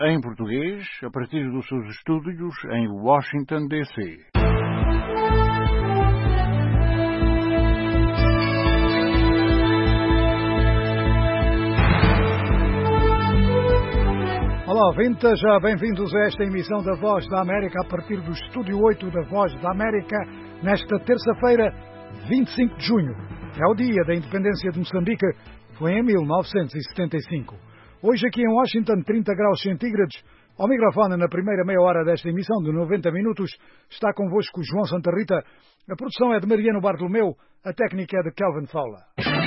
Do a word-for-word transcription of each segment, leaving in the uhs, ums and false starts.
em português, a partir dos seus estúdios em Washington, D C Olá, ouvintes, já bem-vindos a esta emissão da Voz da América a partir do Estúdio oito da Voz da América, nesta terça-feira, vinte e cinco de junho. É o dia da independência de Moçambique, foi em mil novecentos e setenta e cinco. Hoje aqui em Washington, trinta graus centígrados. Ao microfone, na primeira meia hora desta emissão de noventa minutos, está convosco João Santa Rita. A produção é de Mariano Bartolomeu, a técnica é de Kelvin Fowler.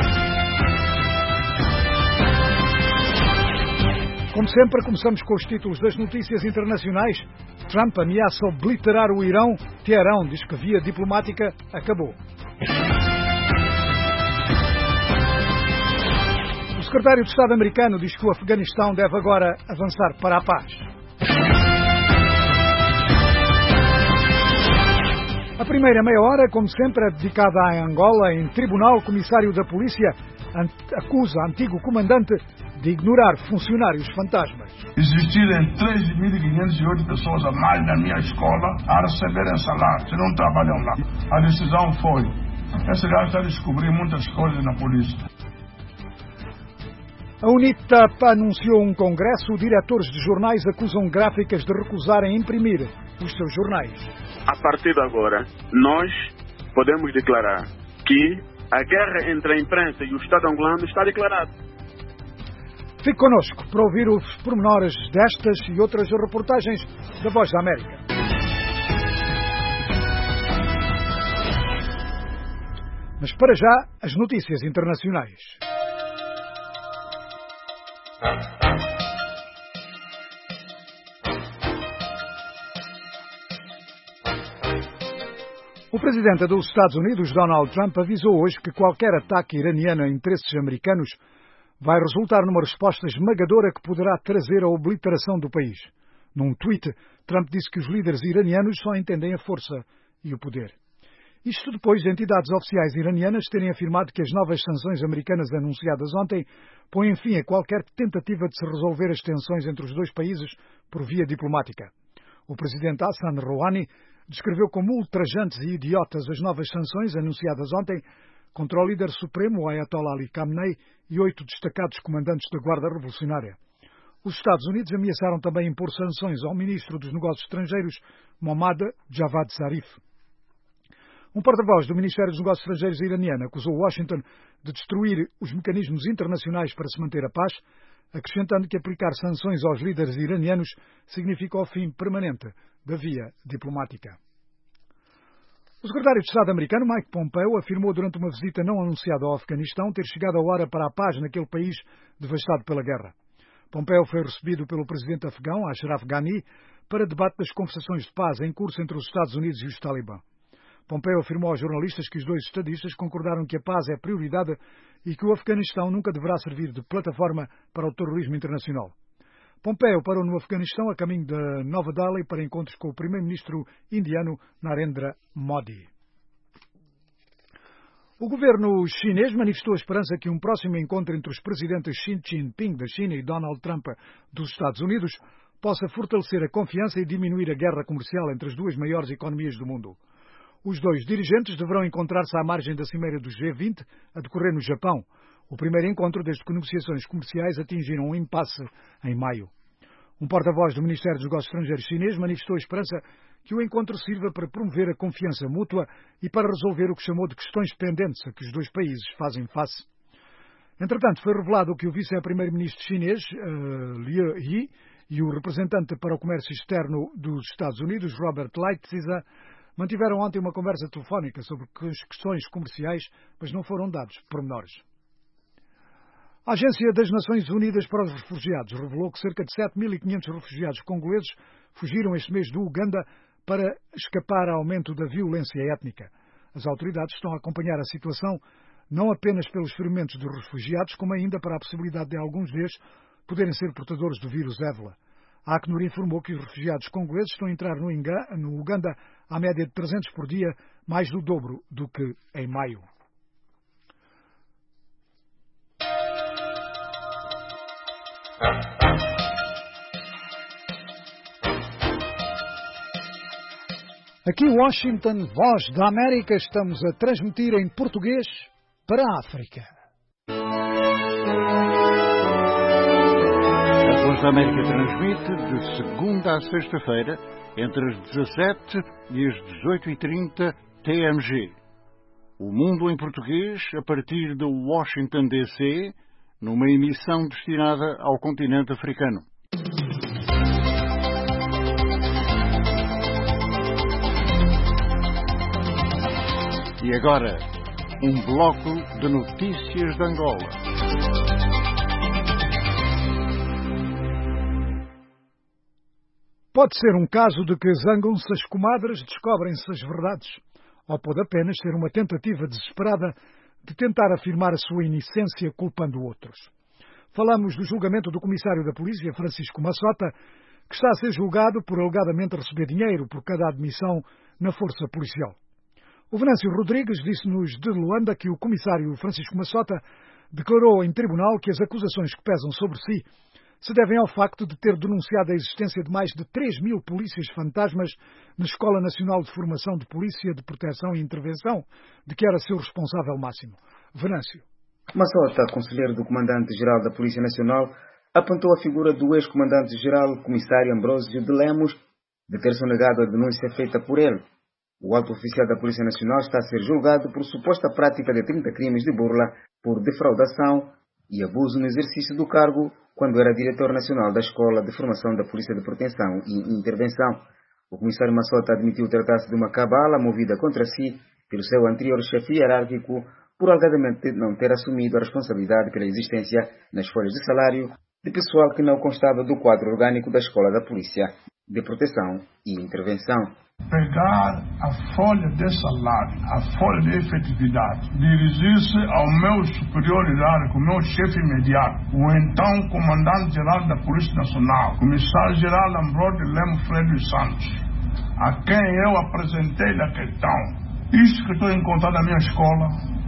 Como sempre, começamos com os títulos das notícias internacionais. Trump ameaça obliterar o Irão. Teherão diz que via diplomática acabou. O secretário de Estado americano diz que o Afeganistão deve agora avançar para a paz. A primeira meia hora, como sempre, é dedicada a Angola. Em tribunal, o comissário da polícia acusa antigo comandante de ignorar funcionários fantasmas. Existirem três mil quinhentas e oito pessoas a mais na minha escola a receberem salário, se não trabalham lá. A decisão foi, esse gajo está a descobrir muitas coisas na polícia. A UNITAP anunciou um congresso. Diretores de jornais acusam gráficas de recusarem imprimir os seus jornais. A partir de agora, nós podemos declarar que a guerra entre a imprensa e o Estado angolano está declarada. Fique connosco para ouvir os pormenores destas e outras reportagens da Voz da América. Mas para já, as notícias internacionais. O presidente dos Estados Unidos, Donald Trump, avisou hoje que qualquer ataque iraniano a interesses americanos vai resultar numa resposta esmagadora que poderá trazer a obliteração do país. Num tweet, Trump disse que os líderes iranianos só entendem a força e o poder. Isto depois de entidades oficiais iranianas terem afirmado que as novas sanções americanas anunciadas ontem põem fim a qualquer tentativa de se resolver as tensões entre os dois países por via diplomática. O presidente Hassan Rouhani descreveu como ultrajantes e idiotas as novas sanções anunciadas ontem contra o líder supremo, Ayatollah Ali Khamenei, e oito destacados comandantes da Guarda Revolucionária. Os Estados Unidos ameaçaram também impor sanções ao ministro dos Negócios Estrangeiros, Mohammad Javad Zarif. Um porta-voz do Ministério dos Negócios Estrangeiros iraniano acusou Washington de destruir os mecanismos internacionais para se manter a paz, acrescentando que aplicar sanções aos líderes iranianos significa o fim permanente da via diplomática. O secretário de Estado americano, Mike Pompeo, afirmou durante uma visita não anunciada ao Afeganistão ter chegado a hora para a paz naquele país devastado pela guerra. Pompeo foi recebido pelo presidente afegão, Ashraf Ghani, para debate das conversações de paz em curso entre os Estados Unidos e os Talibã. Pompeo afirmou aos jornalistas que os dois estadistas concordaram que a paz é prioridade e que o Afeganistão nunca deverá servir de plataforma para o terrorismo internacional. Pompeo parou no Afeganistão a caminho de Nova Delhi para encontros com o primeiro-ministro indiano Narendra Modi. O governo chinês manifestou a esperança que um próximo encontro entre os presidentes Xi Jinping da China e Donald Trump dos Estados Unidos possa fortalecer a confiança e diminuir a guerra comercial entre as duas maiores economias do mundo. Os dois dirigentes deverão encontrar-se à margem da cimeira do G vinte, a decorrer no Japão, o primeiro encontro desde que negociações comerciais atingiram um impasse em maio. Um porta-voz do Ministério dos Negócios Estrangeiros chinês manifestou a esperança que o encontro sirva para promover a confiança mútua e para resolver o que chamou de questões pendentes a que os dois países fazem face. Entretanto, foi revelado que o vice-primeiro-ministro chinês, uh, Liu He, e o representante para o comércio externo dos Estados Unidos, Robert Lighthizer, mantiveram ontem uma conversa telefónica sobre questões comerciais, mas não foram dados pormenores. A Agência das Nações Unidas para os Refugiados revelou que cerca de sete mil e quinhentos refugiados congoleses fugiram este mês do Uganda para escapar ao aumento da violência étnica. As autoridades estão a acompanhar a situação não apenas pelos ferimentos dos refugiados, como ainda para a possibilidade de alguns deles poderem ser portadores do vírus ébola. A Acnur informou que os refugiados congoleses estão a entrar no, Inga, no Uganda à média de trezentos por dia, mais do dobro do que em maio. Aqui em Washington, Voz da América, estamos a transmitir em português para a África. A Voz da América transmite de segunda a sexta-feira, entre as dezassete e as dezoito e trinta T M G. O Mundo em Português, a partir de Washington, D C, numa emissão destinada ao continente africano. E agora, um bloco de notícias de Angola. Pode ser um caso de que zangam-se as comadres, descobrem-se as verdades. Ou pode apenas ser uma tentativa desesperada de tentar afirmar a sua inocência culpando outros. Falamos do julgamento do comissário da polícia, Francisco Massota, que está a ser julgado por alegadamente receber dinheiro por cada admissão na força policial. O Venâncio Rodrigues disse-nos de Luanda que o comissário Francisco Massota declarou em tribunal que as acusações que pesam sobre si se devem ao facto de ter denunciado a existência de mais de três mil polícias fantasmas na Escola Nacional de Formação de Polícia de Proteção e Intervenção, de que era seu responsável máximo. Venâncio. Massota, conselheiro do Comandante-Geral da Polícia Nacional, apontou a figura do ex-Comandante-Geral Comissário Ambrósio de Lemos de ter sonegado a denúncia feita por ele. O alto oficial da Polícia Nacional está a ser julgado por suposta prática de trinta crimes de burla por defraudação e abuso no exercício do cargo quando era diretor nacional da Escola de Formação da Polícia de Proteção e Intervenção. O comissário Massota admitiu tratar-se de uma cabala movida contra si pelo seu anterior chefe hierárquico por alegadamente não ter assumido a responsabilidade pela existência nas folhas de salário de pessoal que não constava do quadro orgânico da Escola da Polícia de Proteção e Intervenção. Pegar a folha de salário, a folha de efetividade, dirigir-se ao meu superior hierárquico, meu chefe imediato, o então comandante-geral da Polícia Nacional, comissário-geral Ambrósio Lemos Freire dos Santos, a quem eu apresentei a questão. Isto que estou encontrando na minha escola,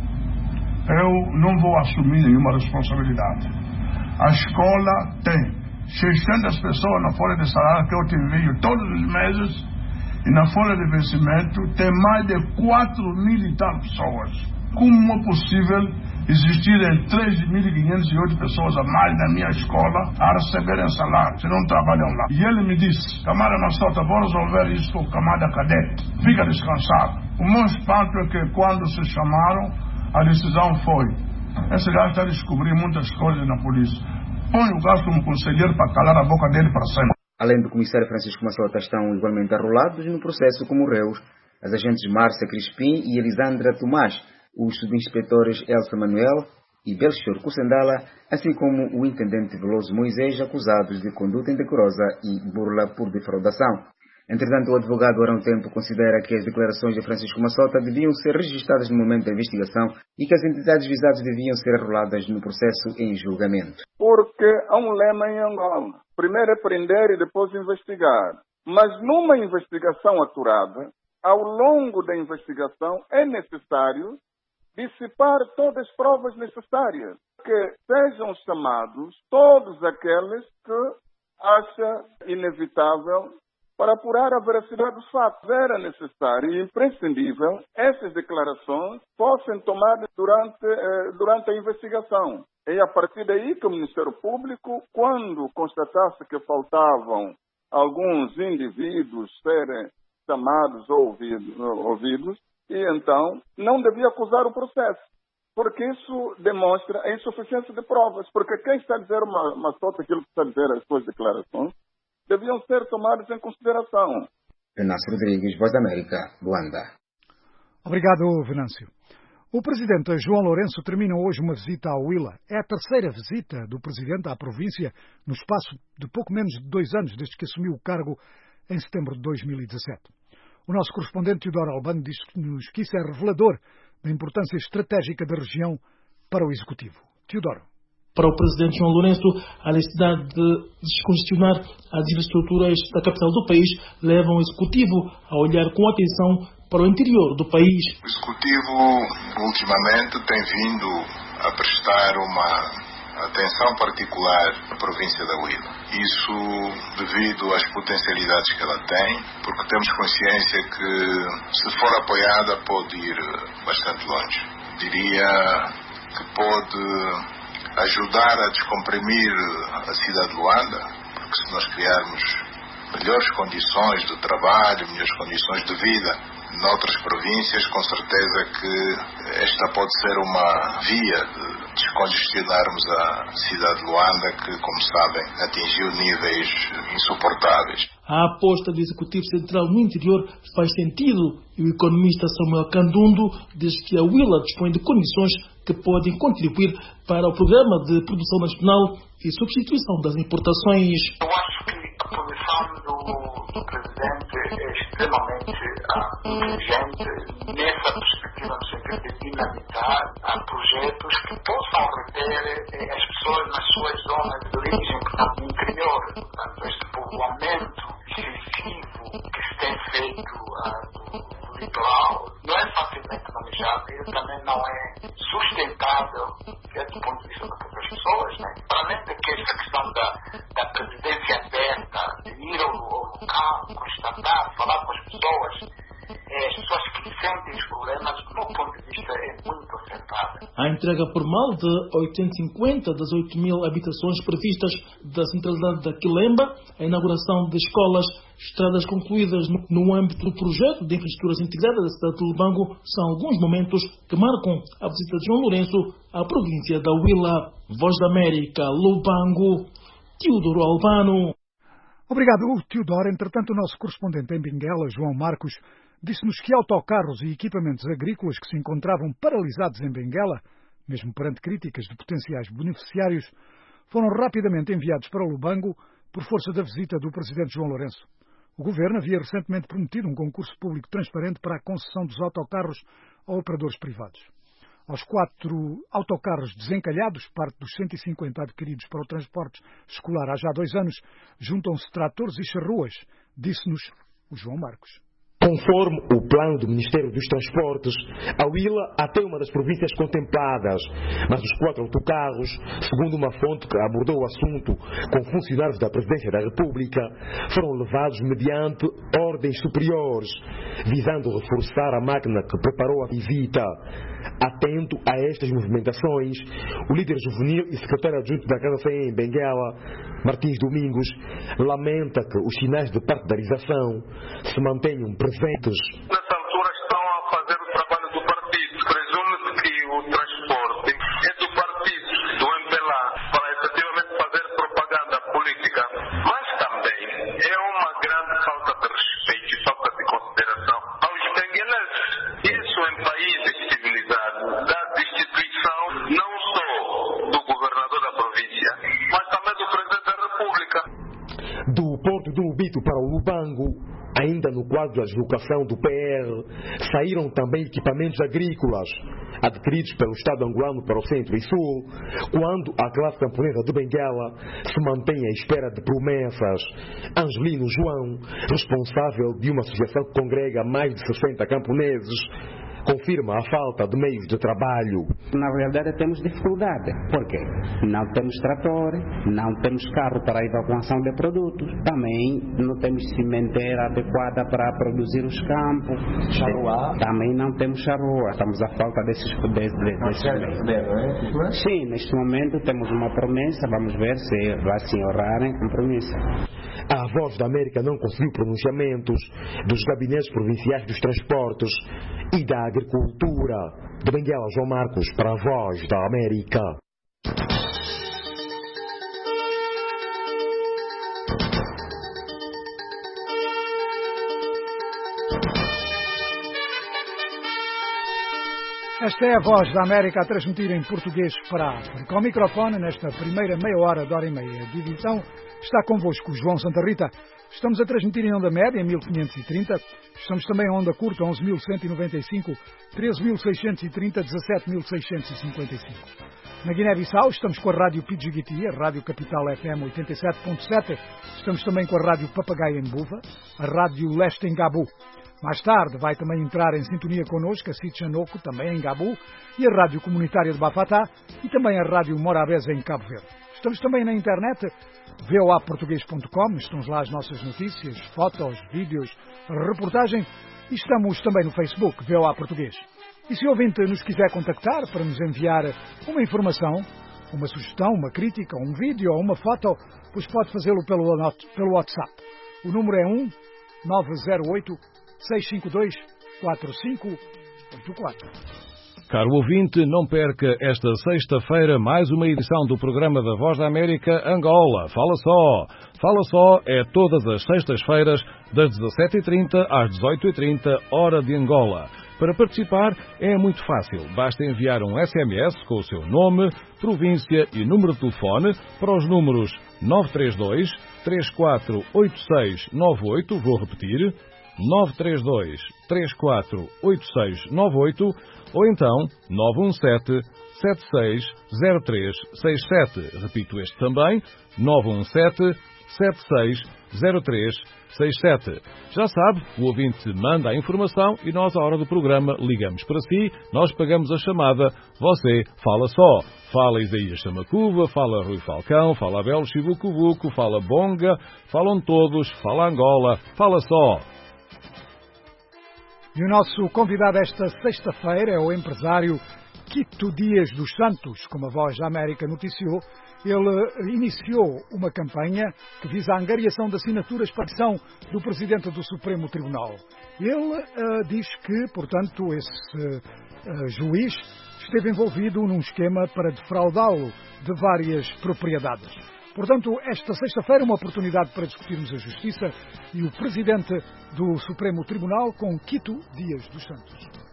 eu não vou assumir nenhuma responsabilidade. A escola tem seiscentas pessoas na folha de salário que eu te envio todos os meses. E na folha de vencimento tem mais de quatro mil e tal pessoas. Como é possível existirem três mil e quinhentas e oito pessoas a mais na minha escola a receberem salário, se não trabalham lá? E ele me disse, camarada Massota, vou resolver isso com o camarada cadete. Fica descansado. O meu espanto é que quando se chamaram, a decisão foi, esse gajo está a descobrir muitas coisas na polícia. Põe o gajo como conselheiro para calar a boca dele para sempre. Além do comissário Francisco Massota, estão igualmente arrolados no processo como réus as agentes Márcia Crispim e Elisandra Tomás, os subinspetores Elsa Manuel e Belchior Cucendala, assim como o intendente Veloso Moisés, acusados de conduta indecorosa e burla por defraudação. Entretanto, o advogado Arão Tempo considera que as declarações de Francisco Massota deviam ser registradas no momento da investigação e que as entidades visadas deviam ser arroladas no processo em julgamento. Porque há um lema em Angola. Primeiro é prender e depois investigar. Mas numa investigação aturada, ao longo da investigação, é necessário dissipar todas as provas necessárias. Que sejam chamados todos aqueles que acham inevitável para apurar a veracidade dos fatos. Era necessário e imprescindível essas declarações fossem tomadas durante, eh, durante a investigação. E a partir daí que o Ministério Público, quando constatasse que faltavam alguns indivíduos serem chamados ou ouvidos, ouvidos, e então não devia acusar o processo. Porque isso demonstra a insuficiência de provas. Porque quem está a dizer uma, uma solta aquilo que está a dizer as suas declarações, deviam ser tomados em consideração. Venâncio Rodrigues, Voz da América, Luanda. Obrigado, Venâncio. O presidente João Lourenço termina hoje uma visita ao Huila. É a terceira visita do presidente à província no espaço de pouco menos de dois anos, desde que assumiu o cargo em setembro de dois mil e dezassete. O nosso correspondente Teodoro Albano diz-nos que isso é revelador da importância estratégica da região para o Executivo. Teodoro. Para o presidente João Lourenço, a necessidade de descongestionar as infraestruturas da capital do país leva o Executivo a olhar com atenção para o interior do país. O Executivo, ultimamente, tem vindo a prestar uma atenção particular à província da Huila. Isso devido às potencialidades que ela tem, porque temos consciência que, se for apoiada, pode ir bastante longe. Diria que pode ajudar a descomprimir a cidade de Luanda, porque se nós criarmos melhores condições de trabalho, melhores condições de vida noutras províncias, com certeza que esta pode ser uma via de descongestionarmos a cidade de Luanda, que, como sabem, atingiu níveis insuportáveis. A aposta do Executivo Central no interior faz sentido e o economista Samuel Candundo diz que a Huila dispõe de condições que podem contribuir para o Programa de Produção Nacional e Substituição das Importações. Eu acho que a posição do, do Presidente é extremamente uh, inteligente nessa perspectiva do sentido de dinamitar uh, projetos que possam reter uh, as pessoas nas suas zonas de origem, portanto, no interior. Portanto, este povoamento excessivo que se tem feito uh, do, do litoral não é facilmente manejável e também não é sustentável do ponto de vista das outras pessoas, né? Para além de que essa questão da, da presidência aberta, de ir ao, ao local, constatar, falar com as pessoas, é, as pessoas que sentem os problemas, do meu ponto de vista, é muito acertada. A entrega formal de oitocentos e cinquenta das oito mil habitações previstas da centralidade da Quilemba, a inauguração de escolas, estradas concluídas no, no âmbito do projeto de infraestruturas integradas da cidade de Lubango são alguns momentos que marcam a visita de João Lourenço à província da Huila. Voz da América, Lubango, Teodoro Albano. Obrigado, Teodoro. Entretanto, o nosso correspondente em Benguela, João Marcos, disse-nos que autocarros e equipamentos agrícolas que se encontravam paralisados em Benguela, mesmo perante críticas de potenciais beneficiários, foram rapidamente enviados para Lubango por força da visita do presidente João Lourenço. O governo havia recentemente prometido um concurso público transparente para a concessão dos autocarros a operadores privados. Aos quatro autocarros desencalhados, parte dos cento e cinquenta adquiridos para o transporte escolar há já dois anos, juntam-se tratores e charruas, disse-nos o João Marcos. Conforme o plano do Ministério dos Transportes, a Huila até uma das províncias contempladas, mas os quatro autocarros, segundo uma fonte que abordou o assunto com funcionários da Presidência da República, foram levados mediante ordens superiores, visando reforçar a máquina que preparou a visita. Atento a estas movimentações, o líder juvenil e secretário adjunto da Casa C E em Benguela, Martins Domingos, lamenta que os sinais de partidarização se mantenham presentes. Nessa altura estão a fazer o trabalho do partido. Presume-se que o transporte é do partido, do M P L A, para efetivamente fazer propaganda política. Mas também é uma grande falta de respeito e falta de consideração aos benguelenses. Isso em países civilizados, da destituição não só do governador da província, mas também do presidente da República. Do Porto do Lubito para o Lubango, ainda no quadro da deslocação do P R, saíram também equipamentos agrícolas, adquiridos pelo Estado angolano para o Centro e Sul, quando a classe camponesa de Benguela se mantém à espera de promessas. Angelino João, responsável de uma associação que congrega mais de sessenta camponeses, confirma a falta de meios de trabalho. Na realidade temos dificuldade. Por quê? Não temos trator, não temos carro para a evacuação de produtos, também não temos cimenteira adequada para produzir os campos, charrua. Também não temos charrua. Estamos à falta desses poderes. Desses meios. Sim, neste momento temos uma promessa, vamos ver se vai se honrarem com promessa. A Voz da América não conseguiu pronunciamentos dos gabinetes provinciais dos transportes e da agricultura. De Benguela, João Marcos, para a Voz da América. Esta é a Voz da América a transmitir em português para a África. Ao microfone, nesta primeira meia hora, de hora e meia de edição, está convosco João Santa Rita. Estamos a transmitir em onda média, em mil quinhentos e trinta. Estamos também em onda curta, onze mil cento e noventa e cinco, treze mil seiscentos e trinta, dezassete mil seiscentos e cinquenta e cinco. Na Guiné-Bissau estamos com a Rádio Pidjigiti, a Rádio Capital F M oitenta e sete ponto sete. Estamos também com a Rádio Papagaio em Buva, a Rádio Leste em Gabu. Mais tarde vai também entrar em sintonia connosco a Sitchanoko, também em Gabu, e a Rádio Comunitária de Bafatá e também a Rádio Morabeza em Cabo Verde. Estamos também na internet, v o a português ponto com, estão lá as nossas notícias, fotos, vídeos, reportagem, e estamos também no Facebook, V O A Português. E se o ouvinte nos quiser contactar para nos enviar uma informação, uma sugestão, uma crítica, um vídeo ou uma foto, pois pode fazê-lo pelo, pelo WhatsApp. O número é um nove zero oito, seis cinco dois, quatro cinco oito quatro. Caro ouvinte, não perca esta sexta-feira mais uma edição do programa da Voz da América Angola. Fala só! Fala só é todas as sextas-feiras, das dezassete e trinta às dezoito e trinta, hora de Angola. Para participar é muito fácil. Basta enviar um S M S com o seu nome, província e número de telefone para os números nove três dois, três quatro oito seis nove oito, vou repetir, nove três dois, três quatro oito seis nove oito, ou então nove um sete, sete seis zero três seis sete. Repito este também, nove um sete, sete seis zero três seis sete. Já sabe, o ouvinte manda a informação e nós, à hora do programa, ligamos para si, nós pagamos a chamada, você fala só. Fala Isaías Samacuva, fala Rui Falcão, fala Abel Chivucuvuco, fala Bonga, falam todos, fala Angola, fala só. E o nosso convidado esta sexta-feira é o empresário Quito Dias dos Santos, como a Voz da América noticiou. Ele iniciou uma campanha que visa a angariação de assinaturas para a petição do Presidente do Supremo Tribunal. Ele uh, diz que, portanto, esse uh, juiz esteve envolvido num esquema para defraudá-lo de várias propriedades. Portanto, esta sexta-feira, uma oportunidade para discutirmos a justiça e o Presidente do Supremo Tribunal com Quito Dias dos Santos.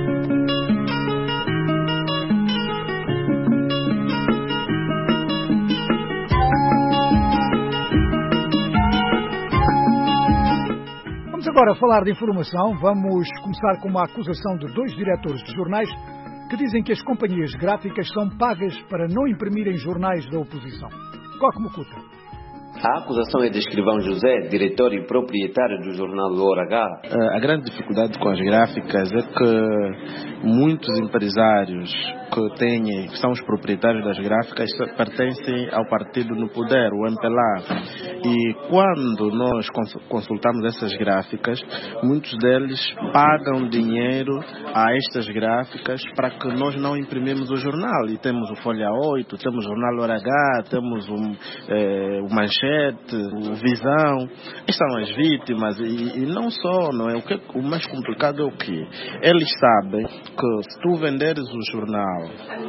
Vamos agora falar de informação. Vamos começar com uma acusação de dois diretores de jornais que dizem que as companhias gráficas são pagas para não imprimirem jornais da oposição. Coque Mucuta. A acusação é de Escrivão José, diretor e proprietário do jornal Hora H. A grande dificuldade com as gráficas é que muitos empresários que têm, que são os proprietários das gráficas, pertencem ao partido no poder, o M P L A. E quando nós consultamos essas gráficas, muitos deles pagam dinheiro a estas gráficas para que nós não imprimimos o jornal. E temos o Folha oito, temos o jornal Hora H, temos o, eh, o Manchete, o Visão. Estas são as vítimas e, e não só, não é? O, que, o mais complicado é o quê? Eles sabem que se tu venderes o jornal,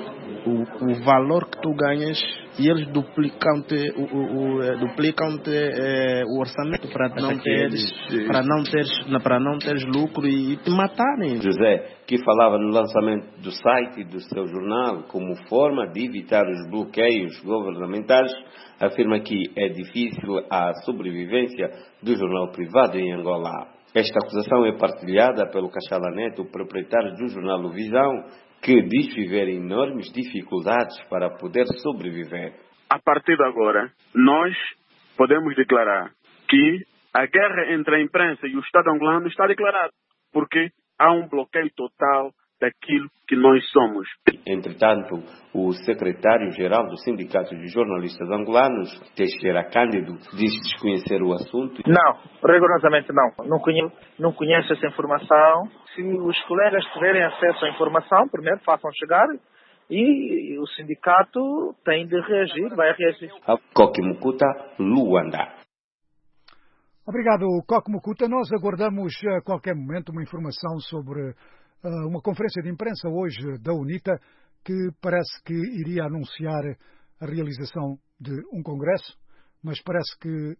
o, o valor que tu ganhas, e eles duplicam-te o, o, o, duplicam-te, é, o orçamento para não teres, para não teres, para não teres lucro e, e te matarem. José, que falava no lançamento do site e do seu jornal como forma de evitar os bloqueios governamentais, afirma que é difícil a sobrevivência do jornal privado em Angola. Esta acusação é partilhada pelo Cachala Neto, proprietário do jornal O Visão, que diz viver enormes dificuldades para poder sobreviver. A partir de agora, nós podemos declarar que a guerra entre a imprensa e o Estado angolano está declarada, porque há um bloqueio total daquilo que nós somos. Entretanto, o secretário-geral do Sindicato de Jornalistas Angolanos, Teixeira Cândido, diz desconhecer o assunto. Não, rigorosamente não. Não conheço, não conheço essa informação. Se os colegas tiverem acesso à informação, primeiro façam chegar e o sindicato tem de reagir, vai reagir. Coque Mucuta, Luanda. Obrigado, Coque Mucuta. Nós aguardamos a qualquer momento uma informação sobre uh, uma conferência de imprensa hoje da UNITA que parece que iria anunciar a realização de um congresso, mas parece que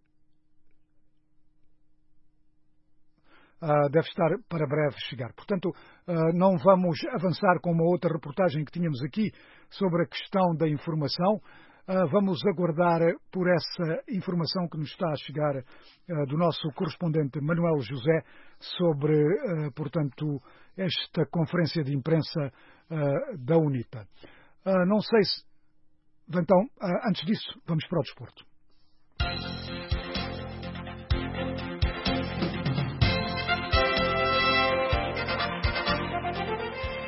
uh, deve estar para breve chegar. Portanto, uh, não vamos avançar com uma outra reportagem que tínhamos aqui sobre a questão da informação. Uh, vamos aguardar por essa informação que nos está a chegar uh, do nosso correspondente Manuel José sobre, uh, portanto, esta conferência de imprensa uh, da UNITA. Uh, não sei se... Então, uh, antes disso, vamos para o desporto.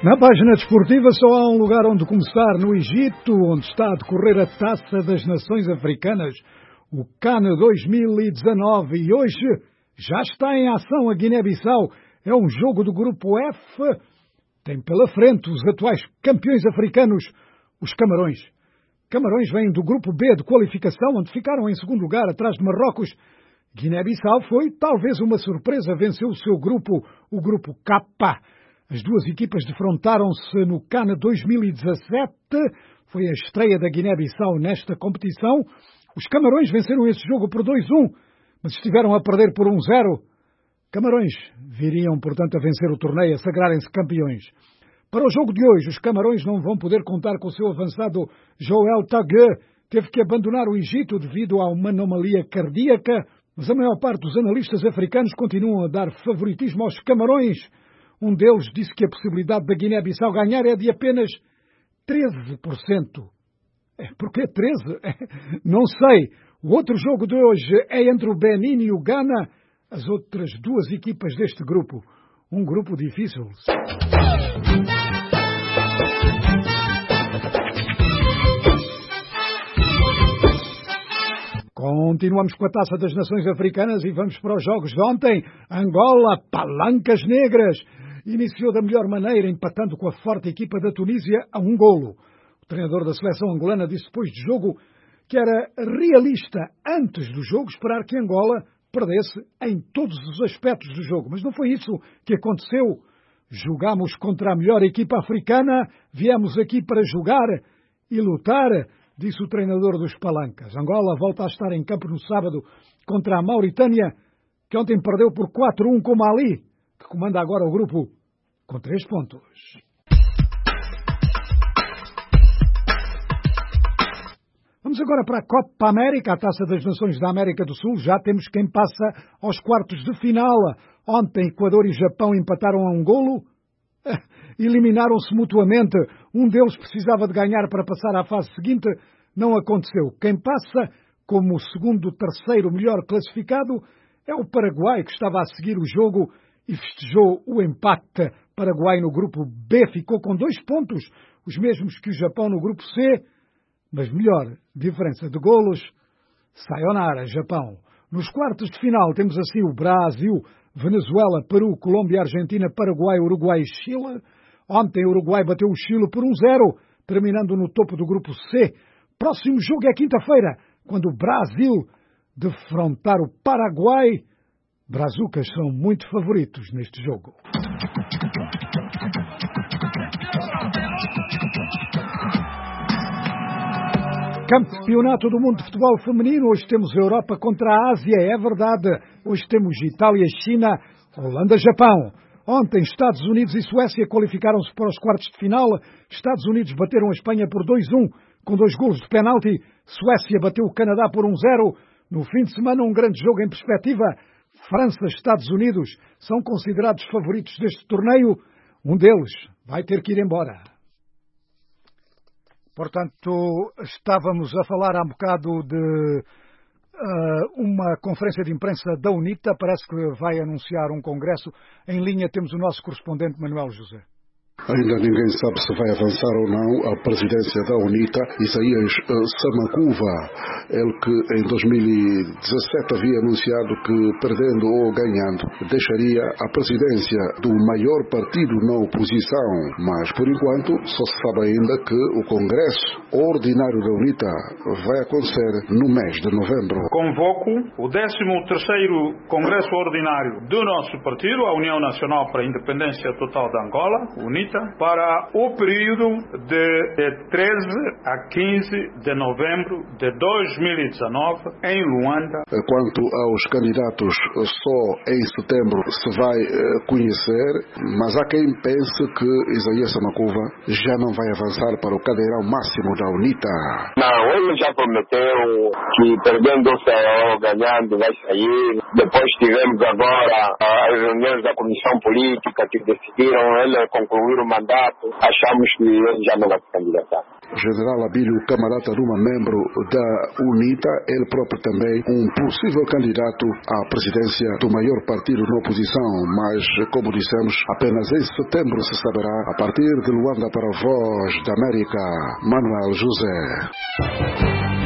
Na página desportiva só há um lugar onde começar, no Egito, onde está a decorrer a Taça das Nações Africanas, o CAN dois mil e dezanove, e hoje já está em ação a Guiné-Bissau. É um jogo do grupo F, tem pela frente os atuais campeões africanos, os Camarões. Camarões vêm do grupo B de qualificação, onde ficaram em segundo lugar, atrás de Marrocos. Guiné-Bissau foi talvez uma surpresa, venceu o seu grupo, o grupo K. As duas equipas defrontaram-se no CAN dois mil e dezassete, foi a estreia da Guiné-Bissau nesta competição. Os Camarões venceram esse jogo por dois a um, mas estiveram a perder por um a zero. Camarões viriam, portanto, a vencer o torneio, a sagrarem-se campeões. Para o jogo de hoje, os Camarões não vão poder contar com o seu avançado Joel Tague. Teve que abandonar o Egito devido a uma anomalia cardíaca, mas a maior parte dos analistas africanos continuam a dar favoritismo aos Camarões. Um deles disse que a possibilidade da Guiné-Bissau ganhar é de apenas treze por cento. É, porquê treze? É, não sei. O outro jogo de hoje é entre o Benin e o Ghana, as outras duas equipas deste grupo. Um grupo difícil. Continuamos com a Taça das Nações Africanas e vamos para os jogos de ontem. Angola, Palancas Negras, iniciou da melhor maneira, empatando com a forte equipa da Tunísia a um golo. O treinador da seleção angolana disse depois de jogo que era realista antes do jogo esperar que Angola perdesse em todos os aspectos do jogo. Mas não foi isso que aconteceu. Jogámos contra a melhor equipa africana, viemos aqui para jogar e lutar, disse o treinador dos Palancas. Angola volta a estar em campo no sábado contra a Mauritânia, que ontem perdeu por quatro a um com Mali, que comanda agora o grupo com três pontos. Vamos agora para a Copa América, a Taça das Nações da América do Sul. Já temos quem passa aos quartos de final. Ontem, Equador e Japão empataram a um golo. Eliminaram-se mutuamente. Um deles precisava de ganhar para passar à fase seguinte. Não aconteceu. Quem passa como o segundo, terceiro melhor classificado é o Paraguai, que estava a seguir o jogo e festejou o empate. Paraguai no grupo B ficou com dois pontos, os mesmos que o Japão no grupo C, mas melhor diferença de golos. Sayonara, Japão. Nos quartos de final temos assim o Brasil, Venezuela, Peru, Colômbia, Argentina, Paraguai, Uruguai e Chile. Ontem o Uruguai bateu o Chile por um a zero, terminando no topo do grupo C. Próximo jogo é quinta-feira, quando o Brasil defrontar o Paraguai. Brazucas são muito favoritos neste jogo. Campeonato do Mundo de Futebol Feminino. Hoje temos Europa contra a Ásia, é verdade. Hoje temos Itália, China, Holanda, Japão. Ontem, Estados Unidos e Suécia qualificaram-se para os quartos de final. Estados Unidos bateram a Espanha por dois a um, com dois golos de penalti. Suécia bateu o Canadá por um a zero. No fim de semana, um grande jogo em perspectiva. França e Estados Unidos são considerados favoritos deste torneio. Um deles vai ter que ir embora. Portanto, estávamos a falar há um bocado de uh, uma conferência de imprensa da UNITA. Parece que vai anunciar um congresso. Em linha temos o nosso correspondente Manuel José. Ainda ninguém sabe se vai avançar ou não a presidência da UNITA. Isaías Samakuva, ele que em dois mil e dezassete havia anunciado que, perdendo ou ganhando, deixaria a presidência do maior partido na oposição. Mas, por enquanto, só se sabe ainda que o Congresso Ordinário da UNITA vai acontecer no mês de novembro. Convoco o décimo terceiro Congresso Ordinário do nosso partido, a União Nacional para a Independência Total de Angola, UNITA, para o período de, de treze a quinze de novembro de dois mil e dezenove em Luanda. Quanto aos candidatos, só em setembro se vai conhecer, mas há quem pense que Isaías Samakuva já não vai avançar para o cadeirão máximo da UNITA. Não, ele já prometeu que perdendo-se ou ganhando vai sair. Depois tivemos agora as reuniões da Comissão Política que decidiram ele concluir o mandato. Achamos que ele já não vai se candidatar. General Abílio Camarata Numa, membro da UNITA, ele próprio também um possível candidato à presidência do maior partido na oposição, mas, como dissemos, apenas em setembro se saberá. A partir de Luanda para a Voz da América, Manuel José.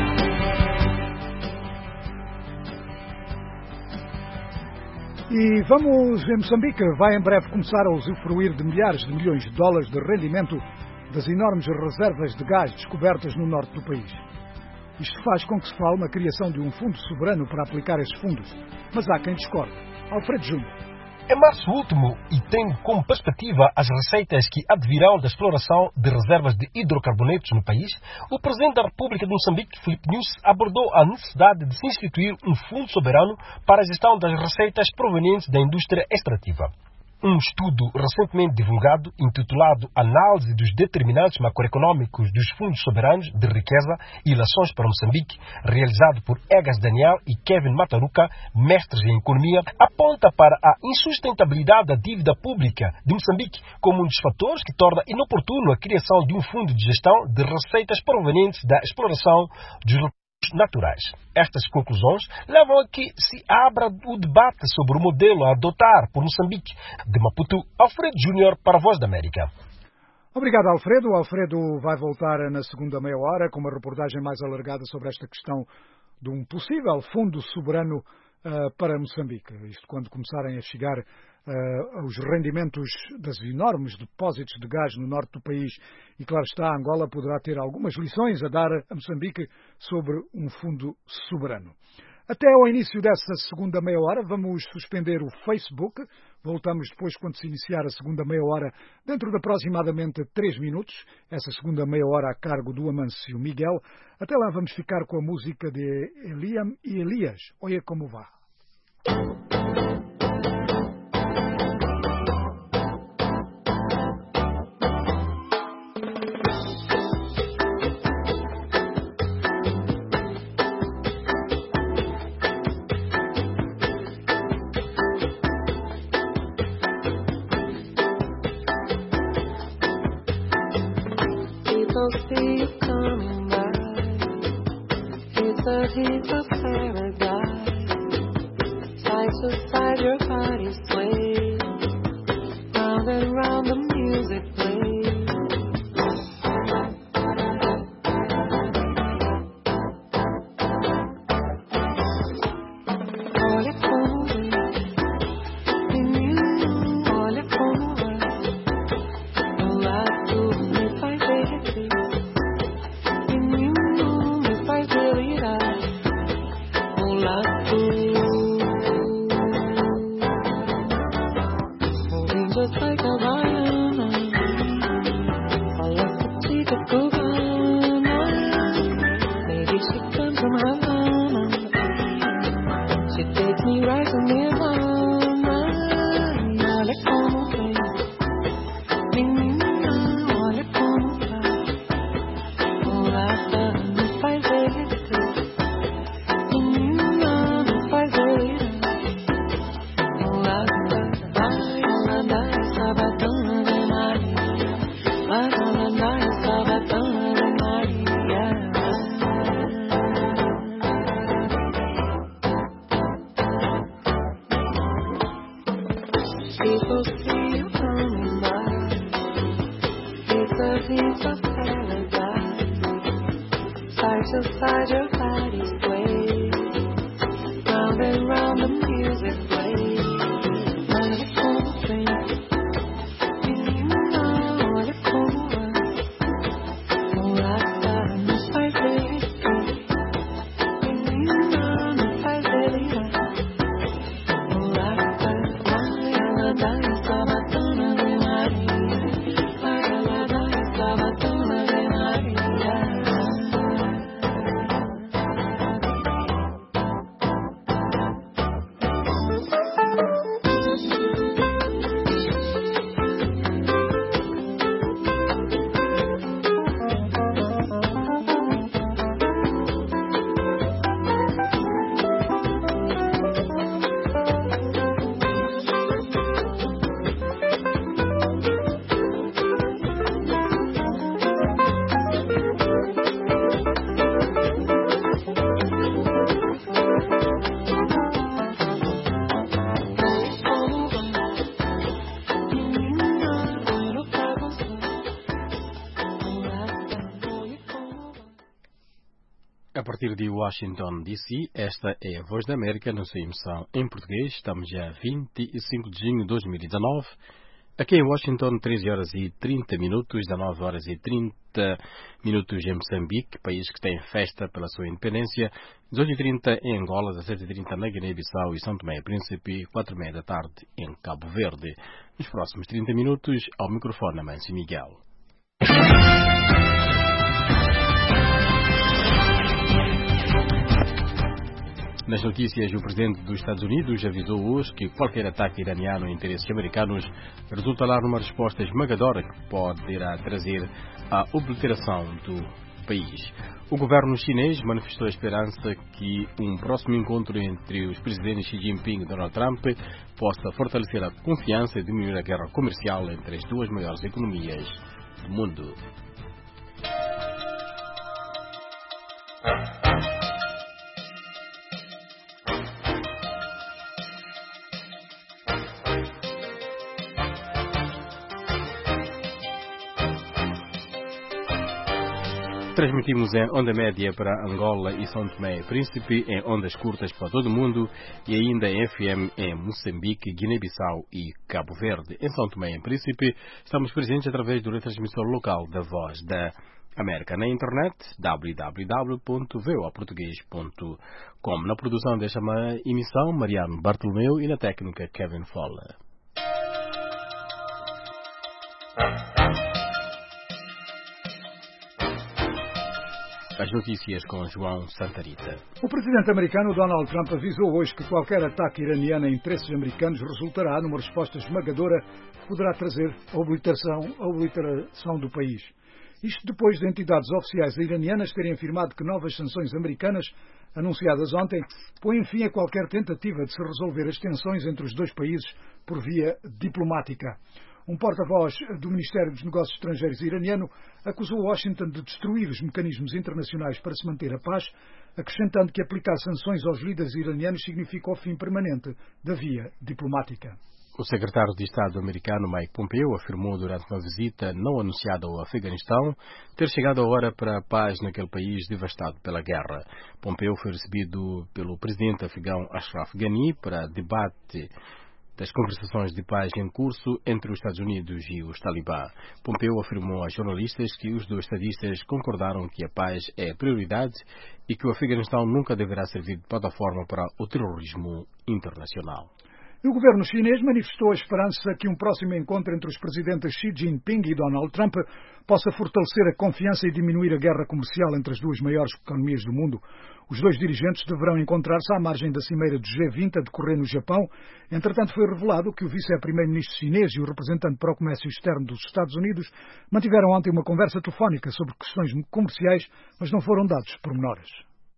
E vamos em Moçambique, vai em breve começar a usufruir de milhares de milhões de dólares de rendimento das enormes reservas de gás descobertas no norte do país. Isto faz com que se fale na criação de um fundo soberano para aplicar esses fundos, mas há quem discorde. Alfredo Júnior. Em março último, e tendo como perspectiva as receitas que advirão da exploração de reservas de hidrocarbonetos no país, o Presidente da República de Moçambique, Filipe Nyusi, abordou a necessidade de se instituir um fundo soberano para a gestão das receitas provenientes da indústria extrativa. Um estudo recentemente divulgado, intitulado Análise dos Determinantes Macroeconômicos dos Fundos Soberanos de Riqueza e Ilações para Moçambique, realizado por Egas Daniel e Kevin Mataruca, mestres em Economia, aponta para a insustentabilidade da dívida pública de Moçambique como um dos fatores que torna inoportuno a criação de um fundo de gestão de receitas provenientes da exploração dos recursos naturais. Estas conclusões levam a que se abra o debate sobre o modelo a adotar por Moçambique. De Maputo, Alfredo Júnior para a Voz da América. Obrigado, Alfredo. O Alfredo vai voltar na segunda meia hora com uma reportagem mais alargada sobre esta questão de um possível fundo soberano uh, para Moçambique. Isto quando começarem a chegar uh, os rendimentos das enormes depósitos de gás no norte do país. E claro está, Angola poderá ter algumas lições a dar a Moçambique sobre um fundo soberano. Até ao início dessa segunda meia hora, vamos suspender o Facebook. Voltamos depois quando se iniciar a segunda meia hora, dentro de aproximadamente três minutos. Essa segunda meia hora a cargo do Amâncio Miguel. Até lá vamos ficar com a música de Eliam e Elias. Olha como vá. See you coming by. It's a heap of paradise. Side to side, your body sways. Round and round, the music plays. Olha como vem, menino, olha como vai. Do lado me faz derreter. Just like a lion, I left the teeth of Cubana. Maybe she comes from Havana. She takes me right to Nirvana. Olha como vem, menina, olha como vai. Mulata me faz derreter. Menina, me faz delirar. Mulata. People see you coming by. It's a piece of paradise. Side to side, your body sways. Round and round, the music plays. Olha como vem, menina, olha como vai. Mulata me faz derreter. Menina, me faz delirar. partir de Washington, D C, esta é a Voz da América na sua emissão em português. Estamos já vinte e cinco de junho de dois mil e dezanove. Aqui em Washington, treze horas e trinta minutos, dezanove horas e trinta minutos em Moçambique, país que tem festa pela sua independência, dezoito e trinta em Angola, dezassete e trinta na Guiné-Bissau e São Tomé e Príncipe, quatro e meia da tarde em Cabo Verde. Nos próximos trinta minutos, ao microfone Amâncio Miguel. Nas notícias, o presidente dos Estados Unidos avisou hoje que qualquer ataque iraniano a interesses americanos resultará numa resposta esmagadora que poderá trazer a obliteração do país. O governo chinês manifestou a esperança que um próximo encontro entre os presidentes Xi Jinping e Donald Trump possa fortalecer a confiança e diminuir a guerra comercial entre as duas maiores economias do mundo. Transmitimos em onda média para Angola e São Tomé e Príncipe, em ondas curtas para todo o mundo e ainda em F M em Moçambique, Guiné-Bissau e Cabo Verde. Em São Tomé e Príncipe estamos presentes através do retransmissor local da Voz da América. Na internet, w w w ponto voa português ponto com. Na produção desta emissão, Mariano Bartolomeu e na técnica, Kevin Fowler. As notícias com João Santarita. O presidente americano Donald Trump avisou hoje que qualquer ataque iraniano a interesses americanos resultará numa resposta esmagadora que poderá trazer a obliteração, a obliteração do país. Isto depois de entidades oficiais iranianas terem afirmado que novas sanções americanas, anunciadas ontem, põem fim a qualquer tentativa de se resolver as tensões entre os dois países por via diplomática. Um porta-voz do Ministério dos Negócios Estrangeiros iraniano acusou Washington de destruir os mecanismos internacionais para se manter a paz, acrescentando que aplicar sanções aos líderes iranianos significa o fim permanente da via diplomática. O secretário de Estado americano Mike Pompeo afirmou durante uma visita não anunciada ao Afeganistão ter chegado a hora para a paz naquele país devastado pela guerra. Pompeo foi recebido pelo presidente afegão Ashraf Ghani para debate das conversações de paz em curso entre os Estados Unidos e os Talibã. Pompeo afirmou a jornalistas que os dois estadistas concordaram que a paz é prioridade e que o Afeganistão nunca deverá servir de plataforma para o terrorismo internacional. E o governo chinês manifestou a esperança que um próximo encontro entre os presidentes Xi Jinping e Donald Trump possa fortalecer a confiança e diminuir a guerra comercial entre as duas maiores economias do mundo. Os dois dirigentes deverão encontrar-se à margem da cimeira do G vinte a decorrer no Japão. Entretanto, foi revelado que o vice-primeiro-ministro chinês e o representante para o comércio externo dos Estados Unidos mantiveram ontem uma conversa telefónica sobre questões comerciais, mas não foram dados pormenores.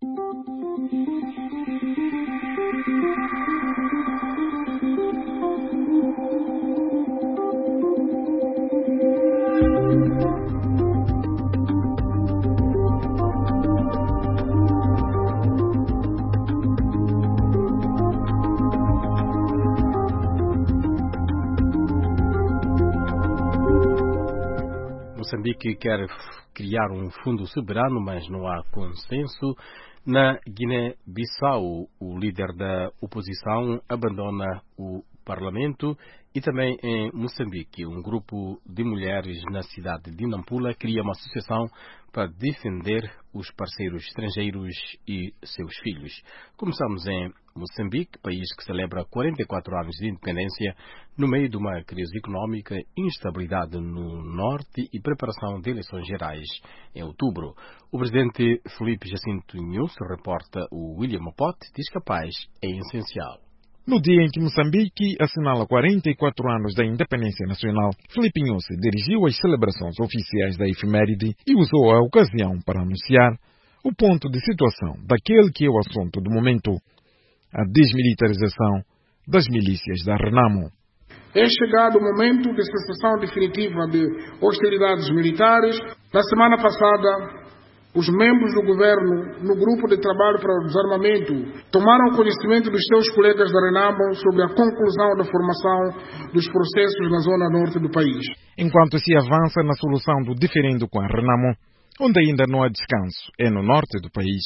Moçambique quer criar um fundo soberano, mas não há consenso. Na Guiné-Bissau, o líder da oposição abandona o Parlamento e também em Moçambique, um grupo de mulheres na cidade de Nampula cria uma associação para defender os parceiros estrangeiros e seus filhos. Começamos em Moçambique, país que celebra quarenta e quatro anos de independência, no meio de uma crise económica, instabilidade no norte e preparação de eleições gerais em outubro. O presidente Filipe Jacinto Nunes, reporta o William Mopote, diz que a paz é essencial. No dia em que Moçambique assinala quarenta e quatro anos da independência nacional, Filipe Nunes dirigiu as celebrações oficiais da efeméride e usou a ocasião para anunciar o ponto de situação daquele que é o assunto do momento, a desmilitarização das milícias da Renamo. É chegado o momento de cessação definitiva de hostilidades militares. Na semana passada, os membros do governo, no grupo de trabalho para o desarmamento, tomaram conhecimento dos seus colegas da Renamo sobre a conclusão da formação dos processos na zona norte do país. Enquanto se avança na solução do diferendo com a Renamo, onde ainda não há descanso, é no norte do país,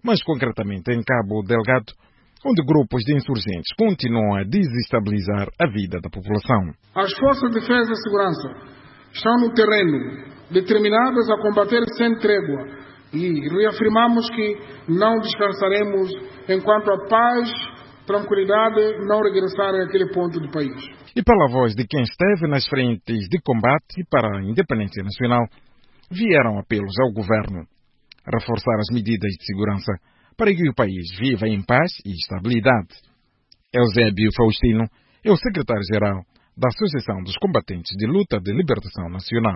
mais concretamente em Cabo Delgado, onde grupos de insurgentes continuam a desestabilizar a vida da população. As forças de defesa e segurança estão no terreno, determinadas a combater sem trégua, e reafirmamos que não descansaremos enquanto a paz, tranquilidade não regressarem àquele ponto do país. E pela voz de quem esteve nas frentes de combate para a independência nacional, vieram apelos ao governo a reforçar as medidas de segurança para que o país viva em paz e estabilidade. Eusébio Faustino é o secretário-geral da Associação dos Combatentes de Luta de Libertação Nacional.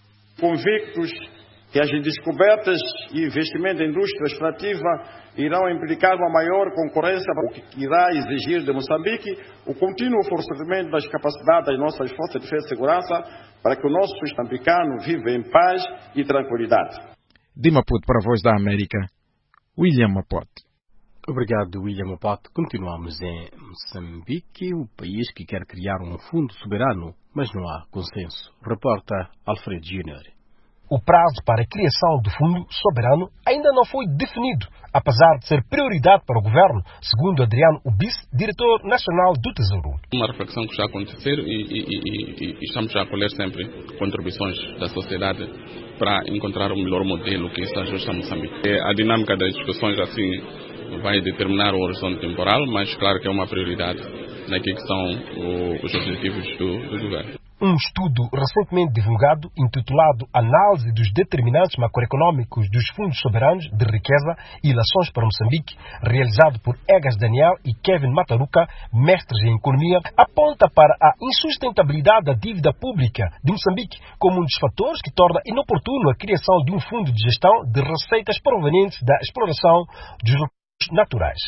Convictos que as descobertas e investimento em indústria extrativa irão implicar uma maior concorrência, o que irá exigir de Moçambique o contínuo fortalecimento das capacidades das nossas forças de defesa e segurança para que o nosso moçambicano viva em paz e tranquilidade. De Maputo para a Voz da América, William Mapote. Obrigado, William Mapote. Continuamos em Moçambique, o país que quer criar um fundo soberano, mas não há consenso. Reporta Alfredo Júnior. O prazo para a criação do fundo soberano ainda não foi definido, apesar de ser prioridade para o governo, segundo Adriano Ubis, diretor nacional do Tesouro. Uma reflexão que está a acontecer e, e, e, e estamos a acolher sempre contribuições da sociedade para encontrar o melhor modelo que se ajusta a Moçambique. A dinâmica das discussões assim vai determinar o horizonte temporal, mas claro que é uma prioridade naquilo que são os objetivos do, do governo. Um estudo recentemente divulgado, intitulado Análise dos Determinantes Macroeconômicos dos Fundos Soberanos de Riqueza e Ilações para Moçambique, realizado por Egas Daniel e Kevin Mataruca, mestres em Economia, aponta para a insustentabilidade da dívida pública de Moçambique como um dos fatores que torna inoportuno a criação de um fundo de gestão de receitas provenientes da exploração dos recursos naturais.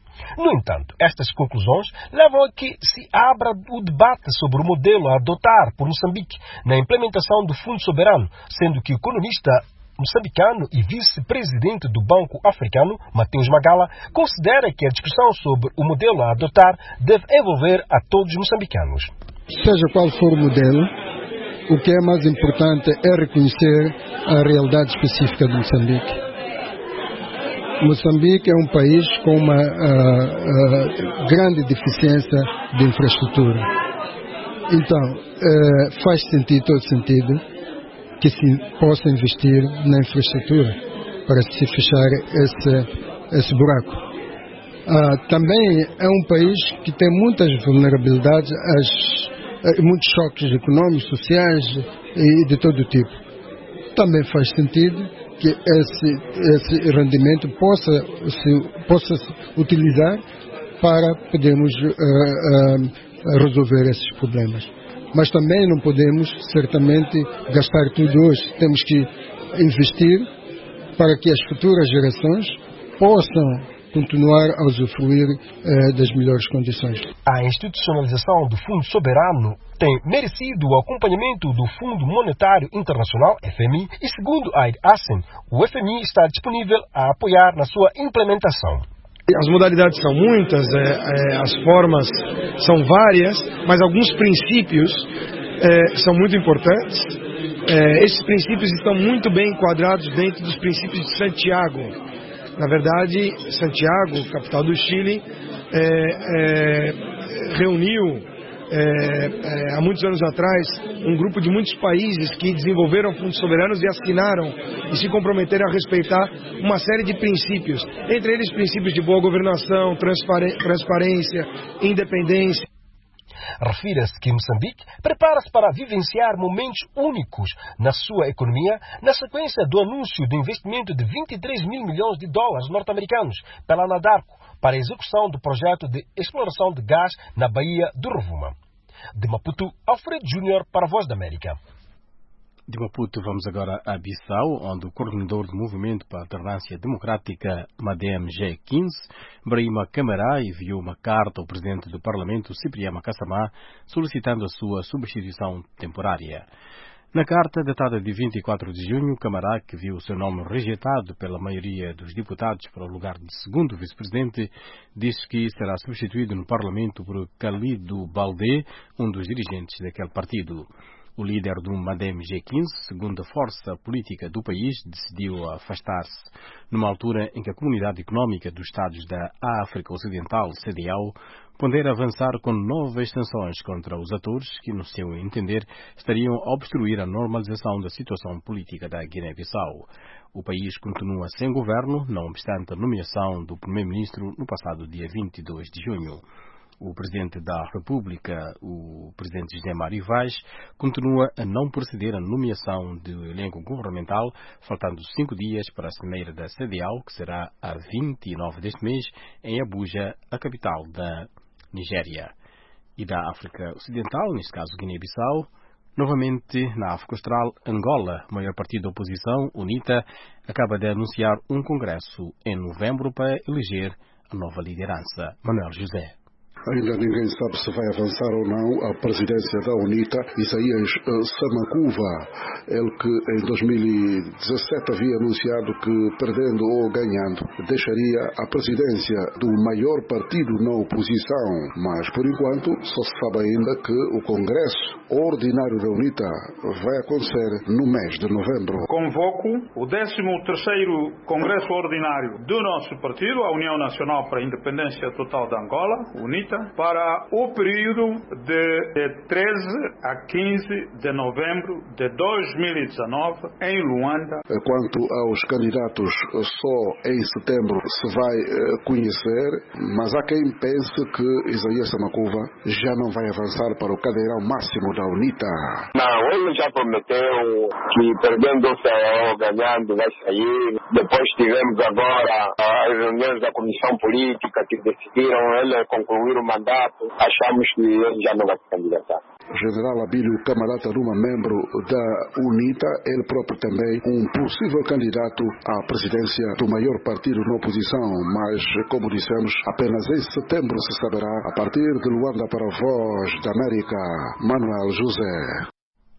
No entanto, estas conclusões levam a que se abra o debate sobre o modelo a adotar por Moçambique na implementação do Fundo Soberano, sendo que o economista moçambicano e vice-presidente do Banco Africano, Mateus Magala, considera que a discussão sobre o modelo a adotar deve envolver a todos os moçambicanos. Seja qual for o modelo, o que é mais importante é reconhecer a realidade específica de Moçambique. Moçambique é um país com uma uh, uh, grande deficiência de infraestrutura. Então, uh, faz sentido, todo sentido, que se possa investir na infraestrutura para se fechar esse, esse buraco. Uh, também é um país que tem muitas vulnerabilidades, as, uh, muitos choques econômicos, sociais e de todo tipo. Também faz sentido que esse, esse rendimento possa se, possa se utilizar para podermos uh, uh, resolver esses problemas. Mas também não podemos, certamente, gastar tudo hoje. Temos que investir para que as futuras gerações possam continuar a usufruir uh, das melhores condições. A institucionalização do Fundo Soberano tem merecido o acompanhamento do Fundo Monetário Internacional, F M I, e segundo Aid Hassen, o F M I está disponível a apoiar na sua implementação. As modalidades são muitas, é, é, as formas são várias, mas alguns princípios é, são muito importantes. É, esses princípios estão muito bem enquadrados dentro dos princípios de Santiago. Na verdade, Santiago, capital do Chile, é, é, reuniu É, é, há muitos anos atrás, um grupo de muitos países que desenvolveram fundos soberanos e assinaram e se comprometeram a respeitar uma série de princípios, entre eles princípios de boa governação, transparência, independência. Refira-se que Moçambique prepara-se para vivenciar momentos únicos na sua economia na sequência do anúncio de investimento de vinte e três mil milhões de dólares norte-americanos pela Anadarko para a execução do projeto de exploração de gás na Baía do Rovuma. De Maputo, Alfredo Júnior para a Voz da América. De Maputo vamos agora a Bissau, onde o coordenador do Movimento para a Alternância Democrática, MADEM G quinze, Brahima Camará, enviou uma carta ao presidente do Parlamento, Cipriano Kassamá, solicitando a sua substituição temporária. Na carta, datada de vinte e quatro de junho, Camará, que viu o seu nome rejeitado pela maioria dos deputados para o lugar de segundo vice-presidente, disse que será substituído no Parlamento por Khalido Baldé, um dos dirigentes daquele partido. O líder do MADEM G quinze, segunda força política do país, decidiu afastar-se numa altura em que a Comunidade Económica dos Estados da África Ocidental, C D A O, pondera avançar com novas sanções contra os atores que, no seu entender, estariam a obstruir a normalização da situação política da Guiné-Bissau. O país continua sem governo, não obstante a nomeação do primeiro-ministro no passado dia vinte e dois de junho. O Presidente da República, o Presidente José Mário Vaz, continua a não proceder à nomeação do elenco governamental, faltando cinco dias para a cimeira da C D A O, que será a vinte e nove deste mês, em Abuja, a capital da Nigéria. E da África Ocidental, neste caso Guiné-Bissau, novamente na África Austral, Angola, o maior partido da oposição, UNITA, acaba de anunciar um congresso em novembro para eleger a nova liderança. Manuel José. Ainda ninguém sabe se vai avançar ou não a presidência da UNITA. Isaías Samakuva, ele que em dois mil e dezassete havia anunciado que, perdendo ou ganhando, deixaria a presidência do maior partido na oposição. Mas, por enquanto, só se sabe ainda que o Congresso Ordinário da UNITA vai acontecer no mês de novembro. Convoco o décimo terceiro Congresso Ordinário do nosso partido, a União Nacional para a Independência Total de Angola, UNITA, para o período de, de treze a quinze de novembro de dois mil e dezenove em Luanda. Quanto aos candidatos, só em setembro se vai conhecer, mas há quem pense que Isaías Samakuva já não vai avançar para o cadeirão máximo da UNITA. Não, ele já prometeu que perdendo o C E O, ganhando, vai sair. Depois tivemos agora as reuniões da Comissão Política que decidiram ele concluir o mandato. Achamos que ele já não vai se candidatar. General Abílio Camarata Numa, membro da UNITA, ele próprio também um possível candidato à presidência do maior partido na oposição, mas, como dissemos, apenas em setembro se saberá, a partir de Luanda para a Voz da América, Manuel José.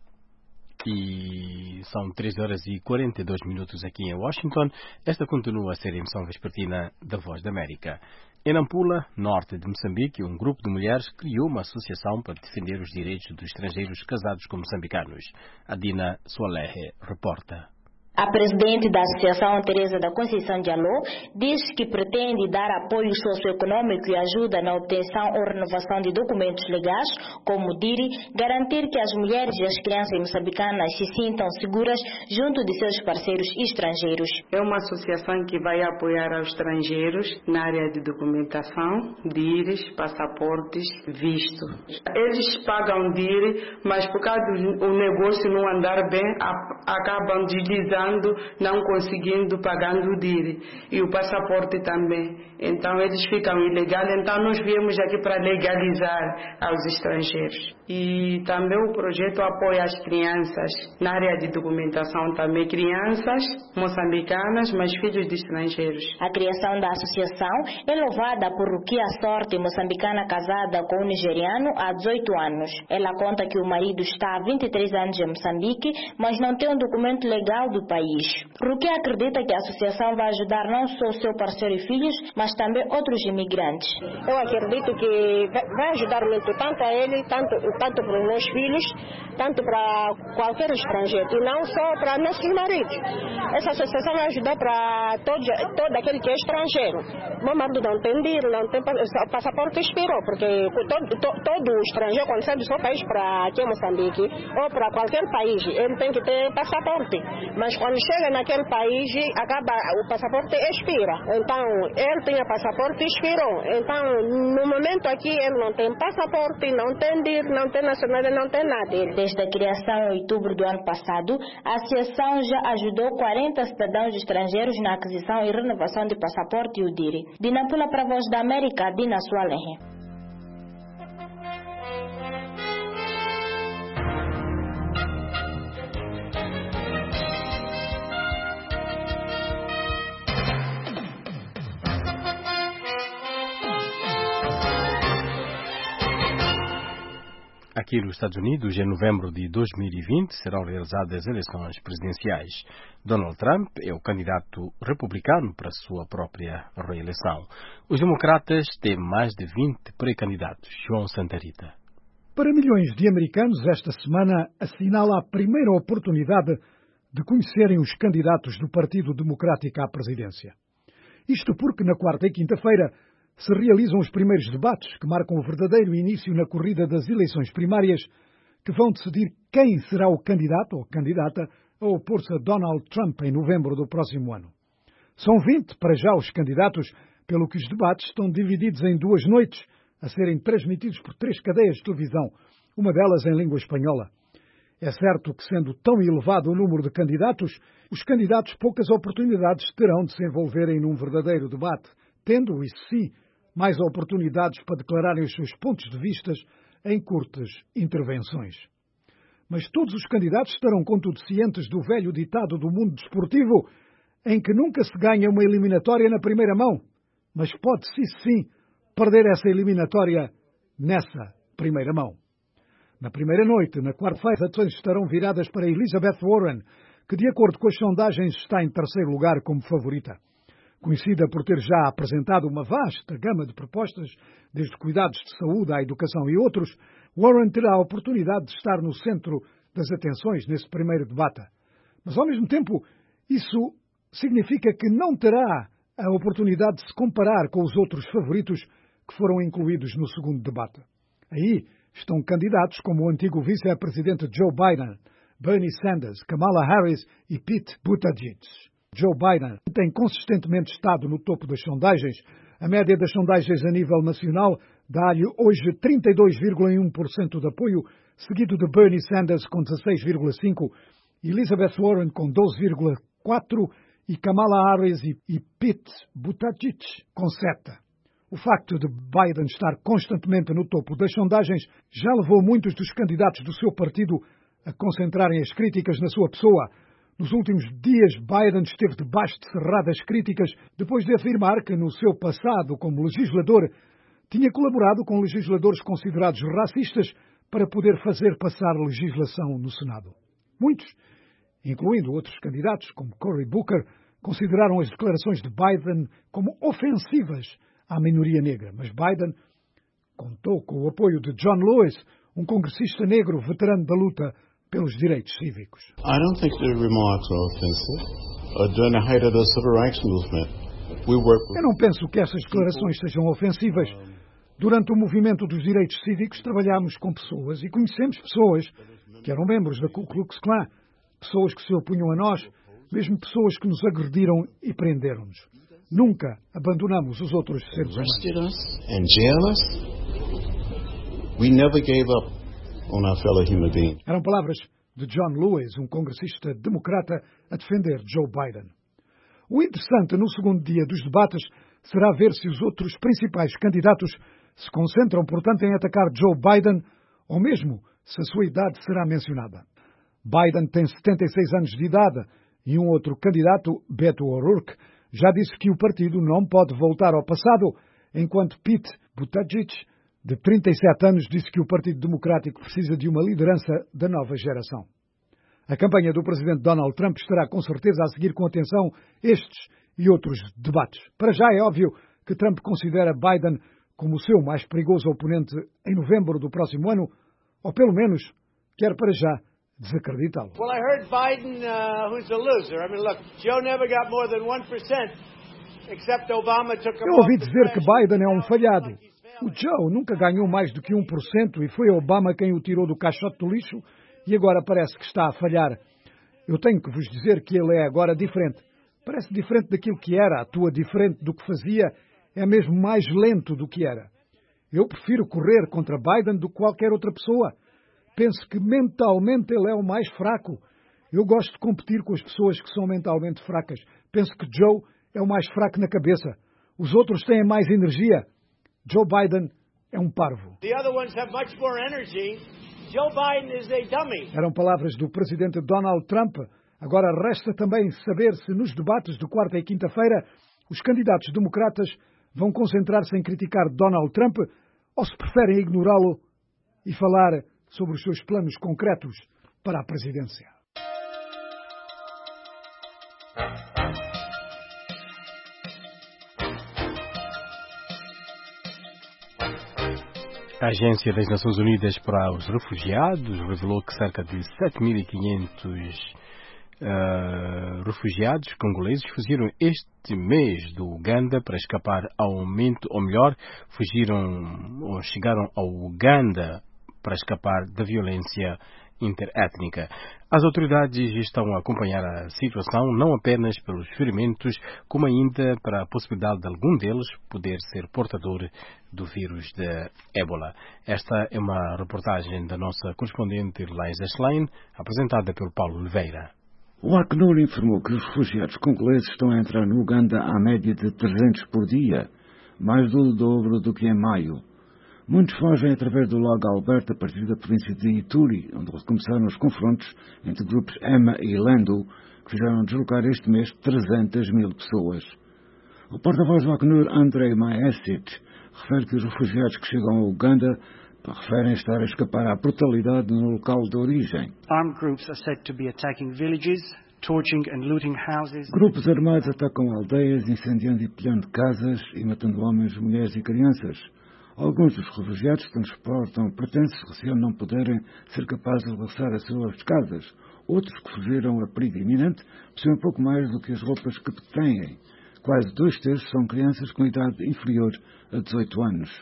E são três horas e quarenta e dois minutos aqui em Washington. Esta continua a ser a emissão vespertina da Voz da América. Em Nampula, norte de Moçambique, um grupo de mulheres criou uma associação para defender os direitos dos estrangeiros casados com moçambicanos. Adina Soalehe reporta. A presidente da Associação, Teresa da Conceição Diallo, diz que pretende dar apoio socioeconômico e ajuda na obtenção ou renovação de documentos legais, como D I R I, garantir que as mulheres e as crianças moçambicanas se sintam seguras junto de seus parceiros estrangeiros. É uma associação que vai apoiar aos estrangeiros na área de documentação, D I R Is, passaportes, visto. Eles pagam D I R I, mas por causa do negócio não andar bem, acabam deslizando, não conseguindo pagando o D I R I e o passaporte também. Então eles ficam ilegais. Então nós viemos aqui para legalizar aos estrangeiros. E também o projeto apoia as crianças na área de documentação também, crianças moçambicanas, mas filhos de estrangeiros. A criação da associação é louvada por Rukia Sorte, moçambicana casada com um nigeriano há dezoito anos. Ela conta que o marido está há vinte e três anos em Moçambique, mas não tem um documento legal do país. Rukia acredita que a associação vai ajudar não só o seu parceiro e filhos, mas também outros imigrantes. Eu acredito que vai ajudar muito tanto a ele, tanto, tanto para os meus filhos, tanto para qualquer estrangeiro, e não só para nossos maridos. Essa associação vai ajudar para todo, todo aquele que é estrangeiro. Meu marido não tem D I R I, não tem passaporte, expirou, porque todo, todo, todo estrangeiro, quando sai do seu país para aqui em Moçambique, ou para qualquer país, ele tem que ter passaporte. Mas quando chega naquele país, acaba, o passaporte expira. Então, ele tinha passaporte e expirou. Então, no momento aqui, ele não tem passaporte, não tem D I R I, não tem nacionalidade, não tem nada. Desde a criação em outubro do ano passado, a associação já ajudou quarenta cidadãos estrangeiros na aquisição e renovação de passaporte e o D I R I. De Nampula para a Voz da América, Dina Soalehe. Aqui nos Estados Unidos, em novembro de dois mil e vinte, serão realizadas as eleições presidenciais. Donald Trump é o candidato republicano para a sua própria reeleição. Os democratas têm mais de vinte pré-candidatos. João Santa Rita. Para milhões de americanos, esta semana assinala a primeira oportunidade de conhecerem os candidatos do Partido Democrático à presidência. Isto porque na quarta e quinta-feira se realizam os primeiros debates que marcam o verdadeiro início na corrida das eleições primárias que vão decidir quem será o candidato ou candidata a opor-se a Donald Trump em novembro do próximo ano. São vinte para já os candidatos, pelo que os debates estão divididos em duas noites, a serem transmitidos por três cadeias de televisão, uma delas em língua espanhola. É certo que, sendo tão elevado o número de candidatos, os candidatos poucas oportunidades terão de se envolverem num verdadeiro debate, tendo, isso sim, mais oportunidades para declararem os seus pontos de vista em curtas intervenções. Mas todos os candidatos estarão, contudo, cientes do velho ditado do mundo desportivo, em que nunca se ganha uma eliminatória na primeira mão, mas pode-se, sim, perder essa eliminatória nessa primeira mão. Na primeira noite, na quarta-feira, as atenções estarão viradas para Elizabeth Warren, que, de acordo com as sondagens, está em terceiro lugar como favorita. Conhecida por ter já apresentado uma vasta gama de propostas, desde cuidados de saúde à educação e outros, Warren terá a oportunidade de estar no centro das atenções nesse primeiro debate. Mas, ao mesmo tempo, isso significa que não terá a oportunidade de se comparar com os outros favoritos que foram incluídos no segundo debate. Aí estão candidatos como o antigo vice-presidente Joe Biden, Bernie Sanders, Kamala Harris e Pete Buttigieg. Joe Biden tem consistentemente estado no topo das sondagens. A média das sondagens a nível nacional dá-lhe hoje trinta e dois vírgula um por cento de apoio, seguido de Bernie Sanders com dezasseis vírgula cinco por cento, Elizabeth Warren com doze vírgula quatro por cento e Kamala Harris e, e Pete Buttigieg com sete por cento. O facto de Biden estar constantemente no topo das sondagens já levou muitos dos candidatos do seu partido a concentrarem as críticas na sua pessoa. Nos últimos dias, Biden esteve debaixo de cerradas críticas depois de afirmar que, no seu passado como legislador, tinha colaborado com legisladores considerados racistas para poder fazer passar legislação no Senado. Muitos, incluindo outros candidatos, como Cory Booker, consideraram as declarações de Biden como ofensivas à minoria negra. Mas Biden contou com o apoio de John Lewis, um congressista negro veterano da luta pelos direitos cívicos. I don't think the remarks are offensive. Uh, during the height of the civil rights movement, we worked with... Eu não penso que essas declarações sejam ofensivas. Durante o movimento dos direitos cívicos, trabalhámos com pessoas e conhecemos pessoas que eram membros da Ku Klux Klan, pessoas que se opunham a nós, mesmo pessoas que nos agrediram e prenderam-nos. Nunca abandonamos os outros seres humanos. Eram palavras de John Lewis, um congressista democrata, a defender Joe Biden. O interessante no segundo dia dos debates será ver se os outros principais candidatos se concentram, portanto, em atacar Joe Biden ou mesmo se a sua idade será mencionada. Biden tem setenta e seis anos de idade e um outro candidato, Beto O'Rourke, já disse que o partido não pode voltar ao passado, enquanto Pete Buttigieg, de trinta e sete anos, disse que o Partido Democrático precisa de uma liderança da nova geração. A campanha do presidente Donald Trump estará com certeza a seguir com atenção estes e outros debates. Para já é óbvio que Trump considera Biden como o seu mais perigoso oponente em novembro do próximo ano, ou pelo menos quer para já desacreditá-lo. Well, I heard Biden, uh, who's a loser. I mean, look, Joe never got more than one percent, except Obama took him. Eu ouvi dizer que Biden é um falhado. O Joe nunca ganhou mais do que um por cento e foi Obama quem o tirou do caixote do lixo e agora parece que está a falhar. Eu tenho que vos dizer que ele é agora diferente. Parece diferente daquilo que era, atua diferente do que fazia, é mesmo mais lento do que era. Eu prefiro correr contra Biden do que qualquer outra pessoa. Penso que mentalmente ele é o mais fraco. Eu gosto de competir com as pessoas que são mentalmente fracas. Penso que Joe é o mais fraco na cabeça. Os outros têm mais energia. Joe Biden é um parvo. The other ones have much more energy. Joe Biden is a dummy. Eram palavras do presidente Donald Trump. Agora resta também saber se nos debates de quarta e quinta-feira os candidatos democratas vão concentrar-se em criticar Donald Trump ou se preferem ignorá-lo e falar sobre os seus planos concretos para a presidência. A Agência das Nações Unidas para os Refugiados revelou que cerca de sete mil e quinhentos uh, refugiados congoleses fugiram este mês do Uganda para escapar ao aumento, ou melhor, fugiram ou chegaram ao Uganda para escapar da violência interétnica. As autoridades estão a acompanhar a situação não apenas pelos ferimentos, como ainda para a possibilidade de algum deles poder ser portador do vírus da ébola. Esta é uma reportagem da nossa correspondente Liza Schlein, apresentada pelo Paulo Oliveira. O Acnur informou que os refugiados congoleses estão a entrar no Uganda à média de trezentos por dia, mais do dobro do que em maio. Muitos fogem através do Lago Alberto a partir da província de Ituri, onde começaram os confrontos entre grupos Ema e Lendo, que fizeram deslocar este mês trezentas mil pessoas. O porta-voz do Acnur, Andrei Maesic, refere que os refugiados que chegam ao Uganda referem estar a escapar à brutalidade no local de origem. Armed groups are said to be attacking villages, torching and looting houses. Grupos armados atacam aldeias, incendiando e pilhando casas e matando homens, mulheres e crianças. Alguns dos refugiados que transportam pertences receam não poderem ser capazes de regressar às suas casas. Outros que fugiram a perigo iminente possuem pouco mais do que as roupas que têm. Quase dois terços são crianças com idade inferior a dezoito anos.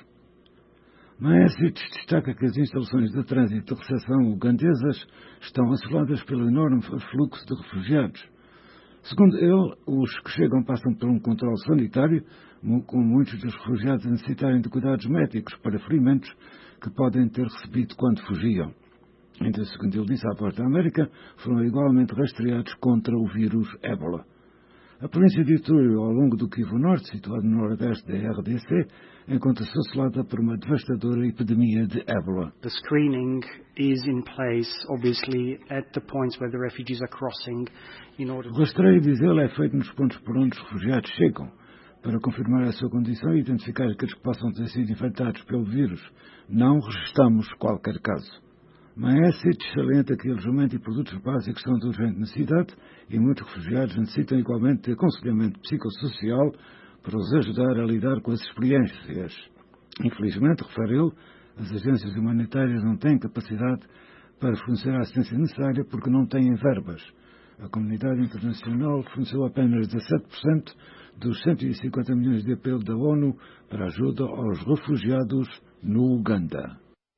Maesic destaca que as instalações de trânsito de recepção ugandesas estão assoladas pelo enorme fluxo de refugiados. Segundo ele, os que chegam passam por um controle sanitário, com muitos dos refugiados a necessitarem de cuidados médicos para ferimentos que podem ter recebido quando fugiam. Ainda segundo ele disse à Voz da América, foram igualmente rastreados contra o vírus ébola. A província de Ituri, ao longo do Kivu Norte, situado no nordeste da R D C, encontra-se assolada por uma devastadora epidemia de ébola. The screening is in place, obviously, at the points where the refugees are crossing. In order... O rastreio, diz ele, é feito nos pontos por onde os refugiados chegam, para confirmar a sua condição e identificar aqueles que possam ter sido infectados pelo vírus. Não registramos qualquer caso. Maesic salienta que alojamento e produtos básicos são de urgente necessidade e muitos refugiados necessitam igualmente de aconselhamento psicossocial para os ajudar a lidar com as experiências. Infelizmente, refere ele, as agências humanitárias não têm capacidade para fornecer a assistência necessária porque não têm verbas. A comunidade internacional forneceu apenas dezassete por cento dos cento e cinquenta milhões de apelo da ONU para ajuda aos refugiados no Uganda.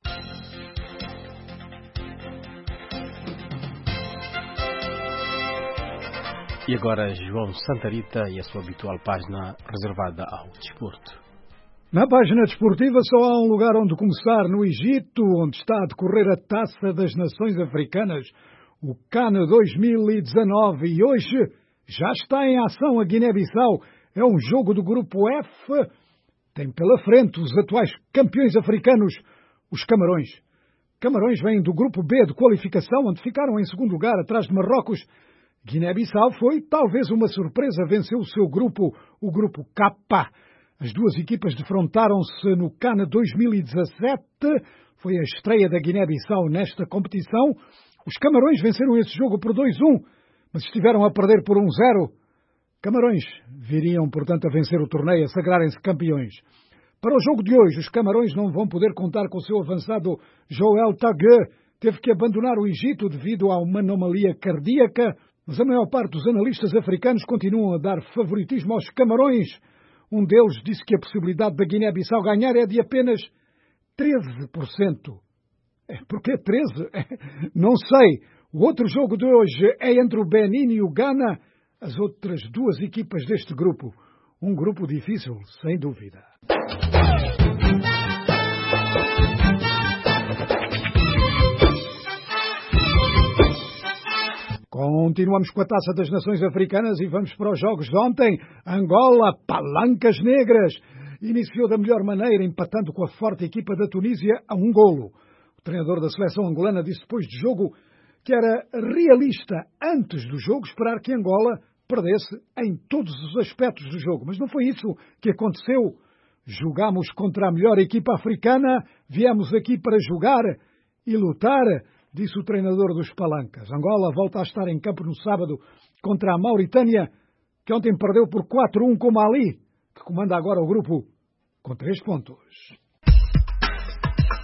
E agora João Santarita e a sua habitual página reservada ao desporto. Na página desportiva só há um lugar onde começar, no Egito, onde está a decorrer a Taça das Nações Africanas, o CAN dois mil e dezanove, e hoje já está em ação a Guiné-Bissau. É um jogo do grupo F, tem pela frente os atuais campeões africanos, os Camarões. Camarões vêm do grupo B de qualificação, onde ficaram em segundo lugar, atrás de Marrocos. Guiné-Bissau foi talvez uma surpresa, venceu o seu grupo, o grupo K. As duas equipas defrontaram-se no CAN dois mil e dezassete, foi a estreia da Guiné-Bissau nesta competição. Os Camarões venceram esse jogo por dois a um, mas estiveram a perder por um zero. Camarões viriam, portanto, a vencer o torneio, a sagrarem-se campeões. Para o jogo de hoje, os Camarões não vão poder contar com o seu avançado Joel Tague. Teve que abandonar o Egito devido a uma anomalia cardíaca, mas a maior parte dos analistas africanos continuam a dar favoritismo aos Camarões. Um deles disse que a possibilidade da Guiné-Bissau ganhar é de apenas treze por cento. É, porquê treze? Não sei. O outro jogo de hoje é entre o Benin e o Ghana, as outras duas equipas deste grupo. Um grupo difícil, sem dúvida. Continuamos com a Taça das Nações Africanas e vamos para os jogos de ontem. Angola, Palancas Negras, iniciou da melhor maneira, empatando com a forte equipa da Tunísia a um golo. O treinador da seleção angolana disse depois de jogo que era realista, antes do jogo, esperar que Angola perdesse em todos os aspectos do jogo. Mas não foi isso que aconteceu. Jogámos contra a melhor equipa africana, viemos aqui para jogar e lutar, disse o treinador dos Palancas. Angola volta a estar em campo no sábado contra a Mauritânia, que ontem perdeu por quatro a um com Mali, que comanda agora o grupo com três pontos.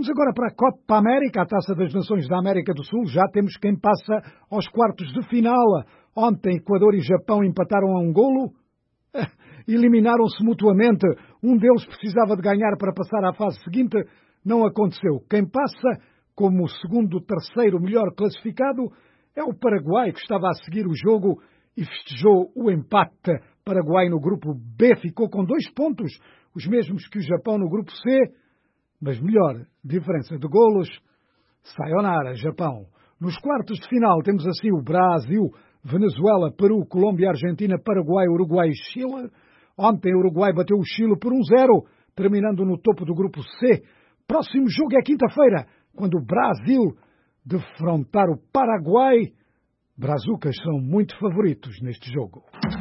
Vamos agora para a Copa América, a Taça das Nações da América do Sul. Já temos quem passa aos quartos de final. Ontem, Equador e Japão empataram a um golo. Eliminaram-se mutuamente. Um deles precisava de ganhar para passar à fase seguinte. Não aconteceu. Quem passa como o segundo, terceiro melhor classificado é o Paraguai, que estava a seguir o jogo e festejou o empate. Paraguai no grupo B ficou com dois pontos, os mesmos que o Japão no grupo C, mas melhor diferença de golos. Sayonara, Japão. Nos quartos de final temos assim o Brasil, Venezuela, Peru, Colômbia, Argentina, Paraguai, Uruguai e Chile. Ontem o Uruguai bateu o Chile por um zero, terminando no topo do grupo C. Próximo jogo é quinta-feira, quando o Brasil defrontar o Paraguai. Brazucas são muito favoritos neste jogo.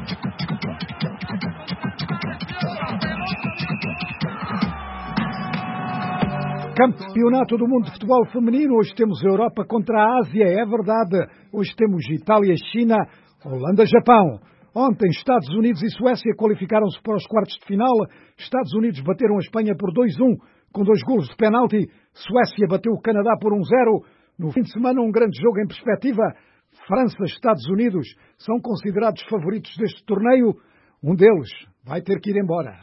Campeonato do Mundo de Futebol Feminino. Hoje temos Europa contra a Ásia, é verdade. Hoje temos Itália, China, Holanda, Japão. Ontem, Estados Unidos e Suécia qualificaram-se para os quartos de final. Estados Unidos bateram a Espanha por dois a um, com dois golos de penalti. Suécia bateu o Canadá por um zero. No fim de semana, um grande jogo em perspectiva. França e Estados Unidos são considerados favoritos deste torneio. Um deles vai ter que ir embora.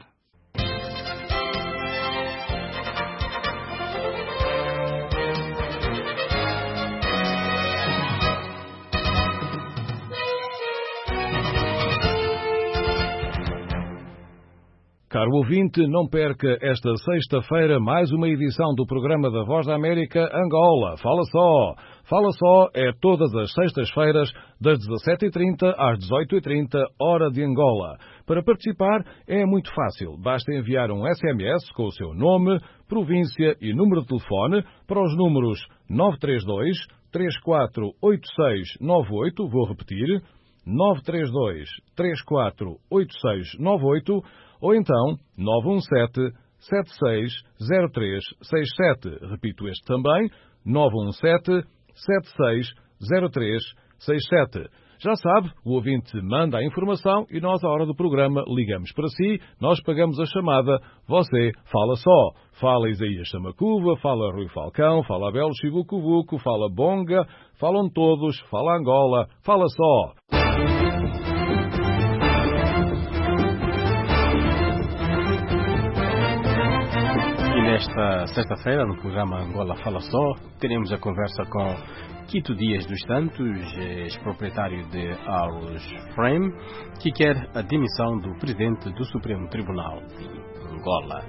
Caro ouvinte, não perca esta sexta-feira mais uma edição do programa da Voz da América Angola. Fala só! Fala só é todas as sextas-feiras, das dezassete e trinta às dezoito e trinta, hora de Angola. Para participar é muito fácil. Basta enviar um S M S com o seu nome, província e número de telefone para os números nove três dois, três quatro oito seis nove oito, vou repetir, nove três dois, três quatro oito seis nove oito, ou então nove um sete, sete seis zero três seis sete. Repito este também, nove um sete, sete seis zero três seis sete. Já sabe, o ouvinte manda a informação e nós, à hora do programa, ligamos para si, nós pagamos a chamada, você fala só. Fala Isaías Samacuva, fala Rui Falcão, fala Abel Chivucuvuco, fala Bonga, falam todos, fala Angola, fala só. Nesta sexta-feira, no programa Angola Fala Só, teremos a conversa com Quito Dias dos Santos, ex-proprietário de Aros Frame, que quer a demissão do presidente do Supremo Tribunal de Angola.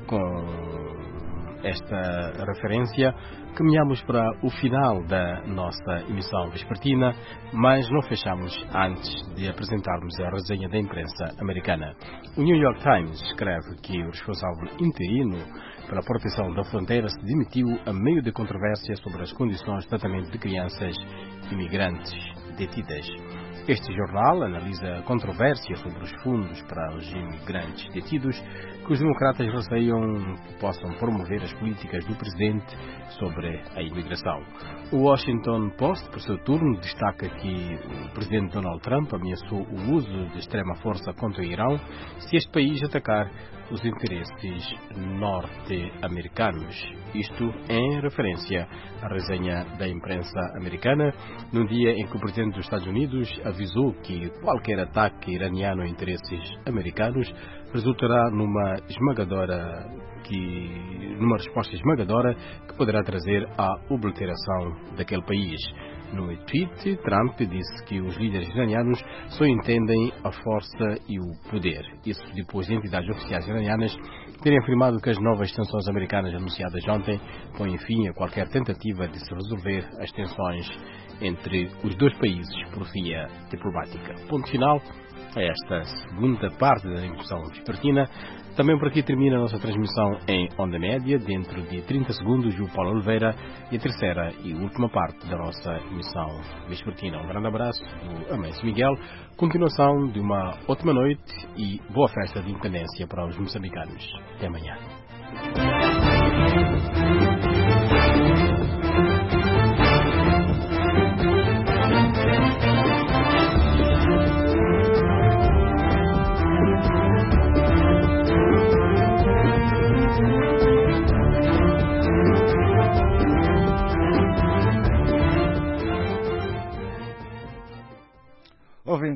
Com esta referência, caminhamos para o final da nossa emissão vespertina, mas não fechamos antes de apresentarmos a resenha da imprensa americana. O New York Times escreve que o responsável interino pela proteção da fronteira se demitiu a meio de controvérsia sobre as condições de tratamento de crianças imigrantes detidas. Este jornal analisa a controvérsia sobre os fundos para os imigrantes detidos que os democratas receiam que possam promover as políticas do presidente sobre a imigração. O Washington Post, por seu turno, destaca que o presidente Donald Trump ameaçou o uso de extrema força contra o Irão se este país atacar os interesses norte-americanos. Isto em referência à resenha da imprensa americana, num dia em que o presidente dos Estados Unidos avisou que qualquer ataque iraniano a interesses americanos resultará numa esmagadora que, numa resposta esmagadora que poderá trazer à obliteração daquele país. No tweet, Trump disse que os líderes iranianos só entendem a força e o poder. Isso depois de entidades oficiais iranianas terem afirmado que as novas sanções americanas anunciadas ontem põem fim a qualquer tentativa de se resolver as tensões entre os dois países por via diplomática. Ponto final a esta segunda parte da emissão vespertina. Também por aqui termina a nossa transmissão em onda média. Dentro de trinta segundos, o Paulo Oliveira e a terceira e última parte da nossa emissão vespertina. Um grande abraço do Amâncio Miguel. Continuação de uma ótima noite e boa festa de independência para os moçambicanos. Até amanhã.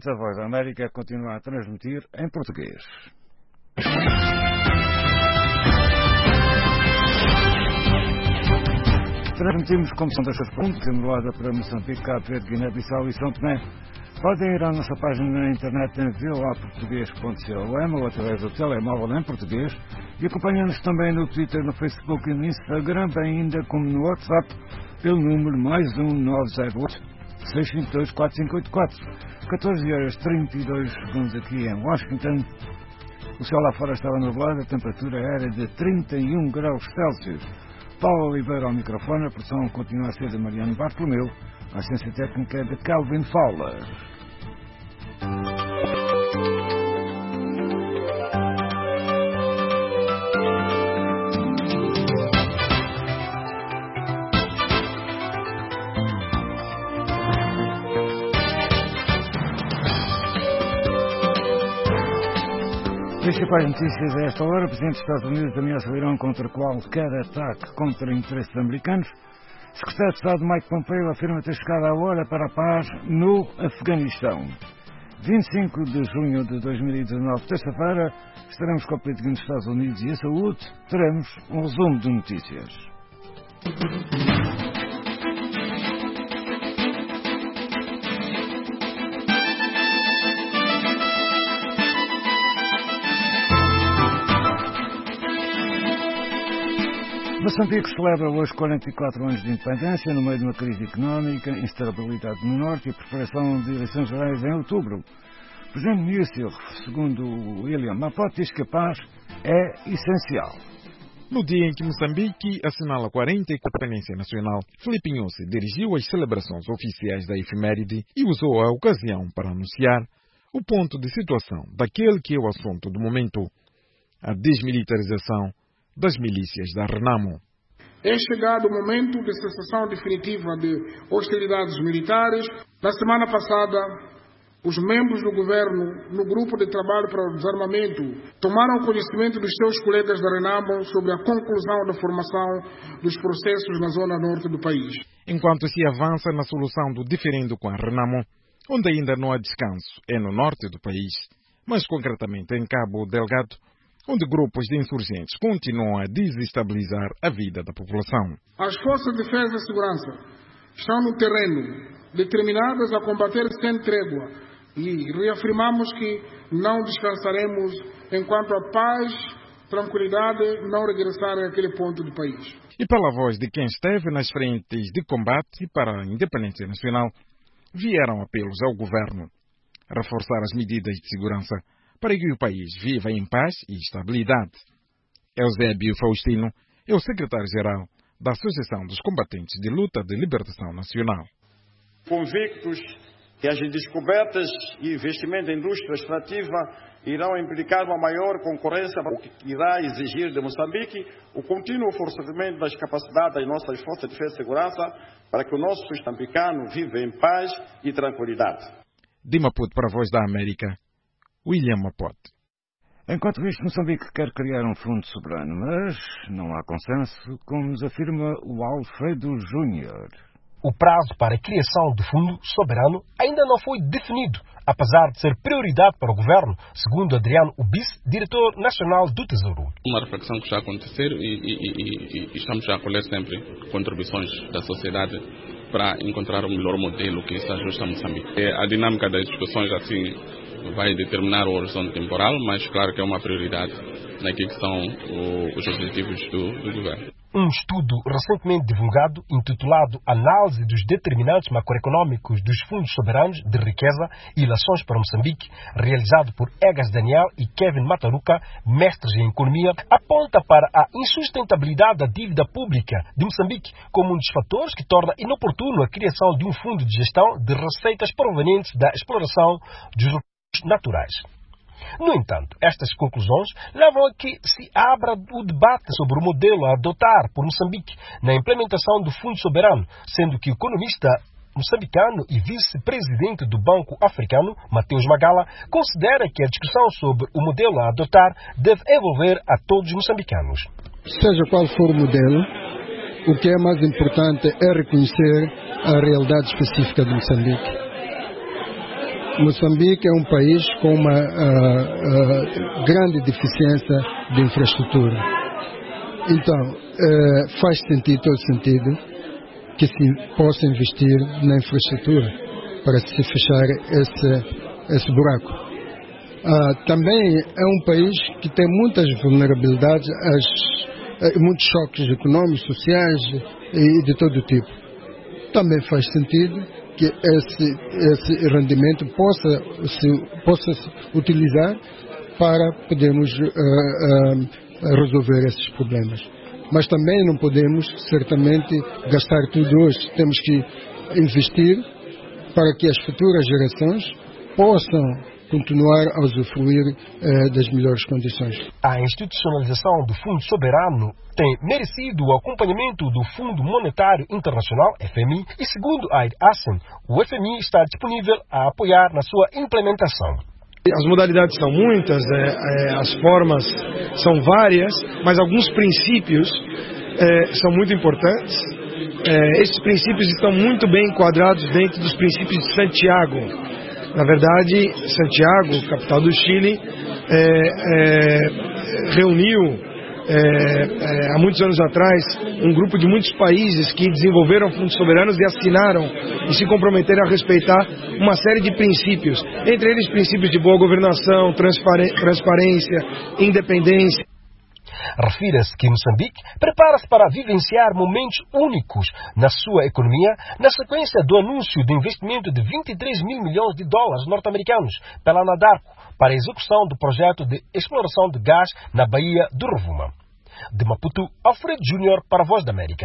ouvintes, a Voz da América continua a transmitir em português. Transmitimos como são destas perguntas, emulada para Moçambique, Cabo Verde, Guiné-Bissau e São Tomé. Podem ir à nossa página na internet em v o a português ponto com ou através do telemóvel em português e acompanham-nos também no Twitter, no Facebook e no Instagram, bem ainda como no WhatsApp, pelo número mais um nove zero oito, seis cinco dois, quatro cinco oito quatro. catorze horas e trinta e dois segundos aqui em Washington. O céu lá fora estava nublado, a temperatura era de trinta e um graus Celsius. Paulo Oliveira ao microfone, a produção continua a ser de Mariano Bartolomeu, a assistência técnica é de Calvin Fowler. Principais notícias a esta hora: o Presidente dos Estados Unidos ameaça o Irão contra qualquer ataque contra interesses americanos. O Secretário de Estado Mike Pompeo afirma ter chegado a hora para a paz no Afeganistão. vinte e cinco de junho de dois mil e dezanove, terça-feira, estaremos com a política nos Estados Unidos e a saúde. Teremos um resumo de notícias. Moçambique celebra hoje quarenta e quatro anos de independência no meio de uma crise económica, instabilidade no norte e preparação de eleições gerais em outubro. O Presidente Múcio, segundo William Mapote, diz que a paz é essencial. No dia em que Moçambique assinala quarenta e quatro anos de independência nacional, Filipe Nyusi dirigiu as celebrações oficiais da efeméride e usou a ocasião para anunciar o ponto de situação daquele que é o assunto do momento: a desmilitarização das milícias da Renamo. É chegado o momento de cessação definitiva de hostilidades militares. Na semana passada, os membros do governo, no grupo de trabalho para o desarmamento, tomaram conhecimento dos seus colegas da Renamo sobre a conclusão da formação dos processos na zona norte do país. Enquanto se avança na solução do diferendo com a Renamo, onde ainda não há descanso é no norte do país, mais concretamente em Cabo Delgado, onde grupos de insurgentes continuam a desestabilizar a vida da população. As forças de defesa e segurança estão no terreno, determinadas a combater sem trégua, e reafirmamos que não descansaremos enquanto a paz, tranquilidade não regressarem àquele ponto do país. E pela voz de quem esteve nas frentes de combate para a independência nacional, vieram apelos ao governo a reforçar as medidas de segurança para que o país viva em paz e estabilidade. Eusébio Faustino é o secretário-geral da Associação dos Combatentes de Luta de Libertação Nacional. Convictos que as descobertas e investimento em indústria extrativa irão implicar uma maior concorrência, o que irá exigir de Moçambique o contínuo fortalecimento das capacidades das nossas forças de defesa e segurança para que o nosso moçambicano viva em paz e tranquilidade. De Maputo para a Voz da América, William Mapote. Enquanto isto, Moçambique quer criar um fundo soberano, mas não há consenso, como nos afirma o Alfredo Júnior. O prazo para a criação do fundo soberano ainda não foi definido, apesar de ser prioridade para o governo, segundo Adriano Ubis, diretor nacional do Tesouro. Uma reflexão que está a acontecer e, e, e, e estamos a acolher sempre contribuições da sociedade para encontrar o melhor modelo que se ajusta a Moçambique. A dinâmica das discussões assim vai determinar o horizonte temporal, mas claro que é uma prioridade naquilo que são o, os objetivos do, do governo. Um estudo recentemente divulgado, intitulado Análise dos Determinantes Macroeconômicos dos Fundos Soberanos de Riqueza e Ilações para Moçambique, realizado por Egas Daniel e Kevin Mataruca, mestres em Economia, aponta para a insustentabilidade da dívida pública de Moçambique como um dos fatores que torna inoportuno a criação de um fundo de gestão de receitas provenientes da exploração dos recursos naturais. No entanto, estas conclusões levam a que se abra o debate sobre o modelo a adotar por Moçambique na implementação do Fundo Soberano, sendo que o economista moçambicano e vice-presidente do Banco Africano, Mateus Magala, considera que a discussão sobre o modelo a adotar deve envolver a todos os moçambicanos. Seja qual for o modelo, o que é mais importante é reconhecer a realidade específica de Moçambique. Moçambique é um país com uma uh, uh, grande deficiência de infraestrutura. Então, uh, faz sentido, todo sentido, que se possa investir na infraestrutura para se fechar esse, esse buraco. Uh, também é um país que tem muitas vulnerabilidades, as, uh, muitos choques econômicos, sociais e de todo tipo. Também faz sentido que esse, esse rendimento possa se, possa se utilizar para podermos uh, uh, resolver esses problemas. Mas também não podemos, certamente, gastar tudo hoje. Temos que investir para que as futuras gerações possam continuar a usufruir eh, das melhores condições. A institucionalização do Fundo Soberano tem merecido o acompanhamento do Fundo Monetário Internacional, F M I, e segundo a ASEM, o F M I está disponível a apoiar na sua implementação. As modalidades são muitas, é, é, as formas são várias, mas alguns princípios é, são muito importantes. É, esses princípios estão muito bem enquadrados dentro dos princípios de Santiago. Na verdade, Santiago, capital do Chile, é, é, reuniu é, é, há muitos anos atrás um grupo de muitos países que desenvolveram fundos soberanos e assinaram e se comprometeram a respeitar uma série de princípios, entre eles princípios de boa governação, transparência, independência. Refira-se que Moçambique prepara-se para vivenciar momentos únicos na sua economia na sequência do anúncio de investimento de vinte e três mil milhões de dólares norte-americanos pela Anadarko para a execução do projeto de exploração de gás na Baía do Rovuma. De Maputo, Alfredo Júnior para a Voz da América.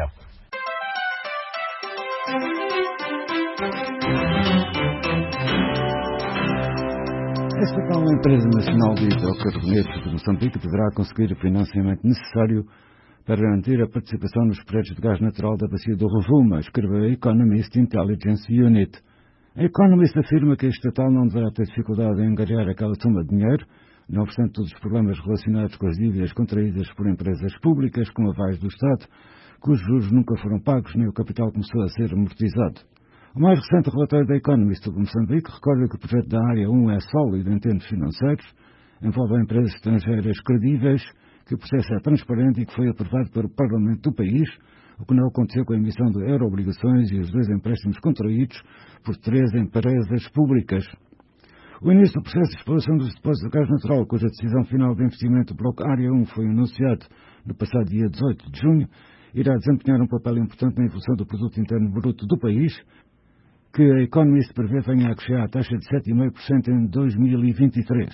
A estatal Empresa Nacional de Hidrocarbonetos de Moçambique deverá conseguir o financiamento necessário para garantir a participação nos projetos de gás natural da Bacia do Rovuma, escreveu a Economist Intelligence Unit. A Economist afirma que a estatal não deverá ter dificuldade em angariar aquela soma de dinheiro, não obstante todos os problemas relacionados com as dívidas contraídas por empresas públicas, como a Vaz do Estado, cujos juros nunca foram pagos nem o capital começou a ser amortizado. O mais recente relatório da Economist sobre Moçambique recorda que o projeto da Área um é sólido em termos financeiros, envolve empresas estrangeiras credíveis, que o processo é transparente e que foi aprovado pelo Parlamento do país, o que não aconteceu com a emissão de euro-obrigações e os dois empréstimos contraídos por três empresas públicas. O início do processo de exploração dos depósitos de gás natural, cuja decisão final de investimento do Bloco Área um foi anunciado no passado dia dezoito de junho, irá desempenhar um papel importante na evolução do produto interno bruto do país, que a Economist prevê venha a crescer à taxa de sete vírgula cinco por cento em dois mil e vinte e três.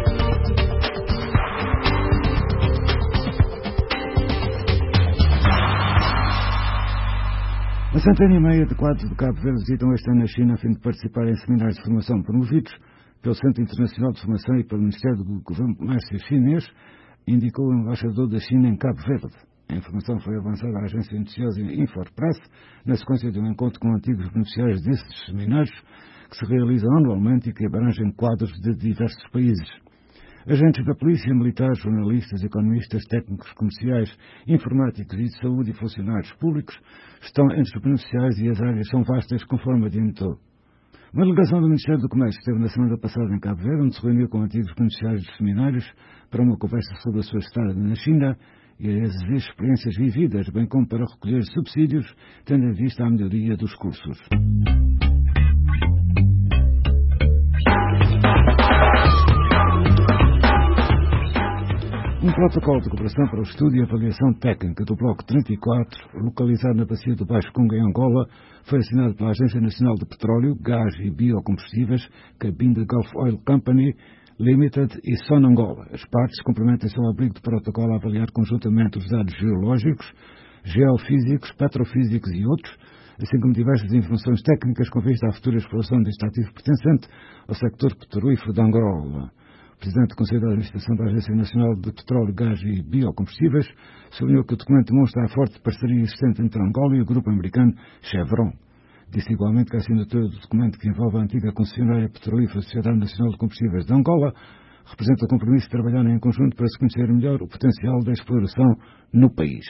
A centena e meia de quadros de Cabo Verde visitam este ano a China a fim de participar em seminários de formação promovidos pelo Centro Internacional de Formação e pelo Ministério do Governo do Comércio chinês, indicou o embaixador da China em Cabo Verde. A informação foi avançada à agência noticiosa Infopress na sequência de um encontro com antigos beneficiários desses seminários que se realizam anualmente e que abrangem quadros de diversos países. Agentes da polícia, militares, jornalistas, economistas, técnicos comerciais, informáticos e de saúde e funcionários públicos estão entre os beneficiários e as áreas são vastas, conforme adiantou. Uma delegação do Ministério do Comércio esteve na semana passada em Cabo Verde, onde se reuniu com antigos beneficiários dos seminários para uma conversa sobre a sua estada na China e as experiências vividas, bem como para recolher subsídios, tendo em vista a melhoria dos cursos. Um protocolo de cooperação para o estudo e avaliação técnica do Bloco trinta e quatro, localizado na bacia do Baixo Congo, em Angola, foi assinado pela Agência Nacional de Petróleo, Gás e Biocombustíveis, Cabinda Gulf Oil Company Limited e Sonangola. As partes complementam-se ao abrigo do protocolo a avaliar conjuntamente os dados geológicos, geofísicos, petrofísicos e outros, assim como diversas informações técnicas com vista à futura exploração deste ativo pertencente ao sector petrolífero de Angola. O Presidente do Conselho de Administração da Agência Nacional de Petróleo, Gás e Biocombustíveis sublinhou que o documento demonstra a forte parceria existente entre Angola e o grupo americano Chevron. Disse igualmente que a assinatura do documento, que envolve a antiga concessionária petrolífera Sociedade Nacional de Combustíveis de Angola, representa o compromisso de trabalhar em conjunto para se conhecer melhor o potencial da exploração no país.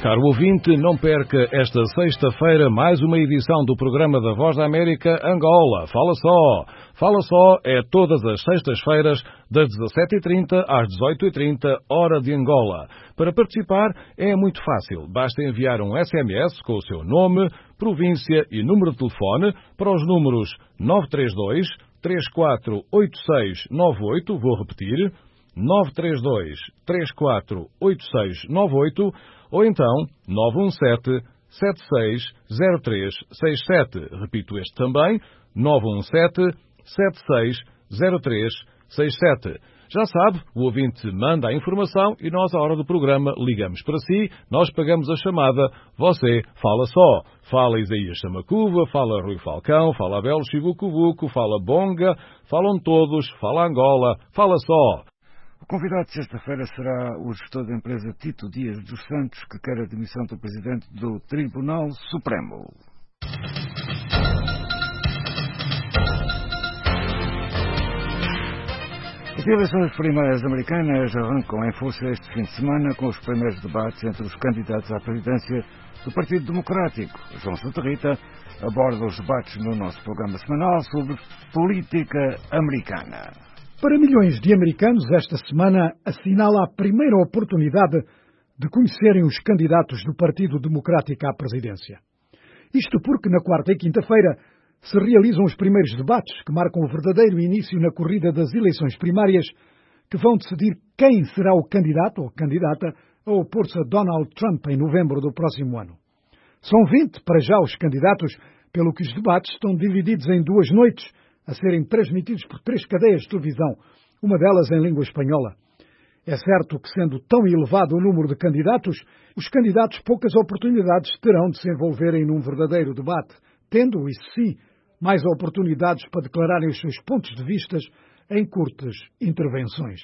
Caro ouvinte, não perca esta sexta-feira mais uma edição do programa da Voz da América Angola. Fala Só. Fala Só é todas as sextas-feiras das dezassete e trinta às dezoito e trinta, hora de Angola. Para participar é muito fácil. Basta enviar um S M S com o seu nome, província e número de telefone para os números nove três dois, três quatro oito seis nove oito, vou repetir, nove três dois, três quatro oito seis nove oito, ou então nove um sete, sete seis zero três seis sete. Repito este também, nove um sete, sete seis zero três seis sete. Já sabe, o ouvinte manda a informação e nós, à hora do programa, ligamos para si, nós pagamos a chamada, você fala só. Fala Isaías Samacuva, fala Rui Falcão, fala Abel Chibucubuco, fala Bonga, falam todos, fala Angola, fala só. O convidado de sexta-feira será o gestor da empresa Tito Dias dos Santos, que quer a demissão do presidente do Tribunal Supremo. As eleições primárias americanas arrancam em força este fim de semana com os primeiros debates entre os candidatos à presidência do Partido Democrático. João Santa Rita aborda os debates no nosso programa semanal sobre política americana. Para milhões de americanos, esta semana assinala a primeira oportunidade de conhecerem os candidatos do Partido Democrático à presidência. Isto porque na quarta e quinta-feira se realizam os primeiros debates que marcam o verdadeiro início na corrida das eleições primárias que vão decidir quem será o candidato ou candidata a opor-se a Donald Trump em novembro do próximo ano. São vinte para já os candidatos, pelo que os debates estão divididos em duas noites, a serem transmitidos por três cadeias de televisão, uma delas em língua espanhola. É certo que, sendo tão elevado o número de candidatos, os candidatos poucas oportunidades terão de se envolverem num verdadeiro debate, tendo, isso sim, mais oportunidades para declararem os seus pontos de vista em curtas intervenções.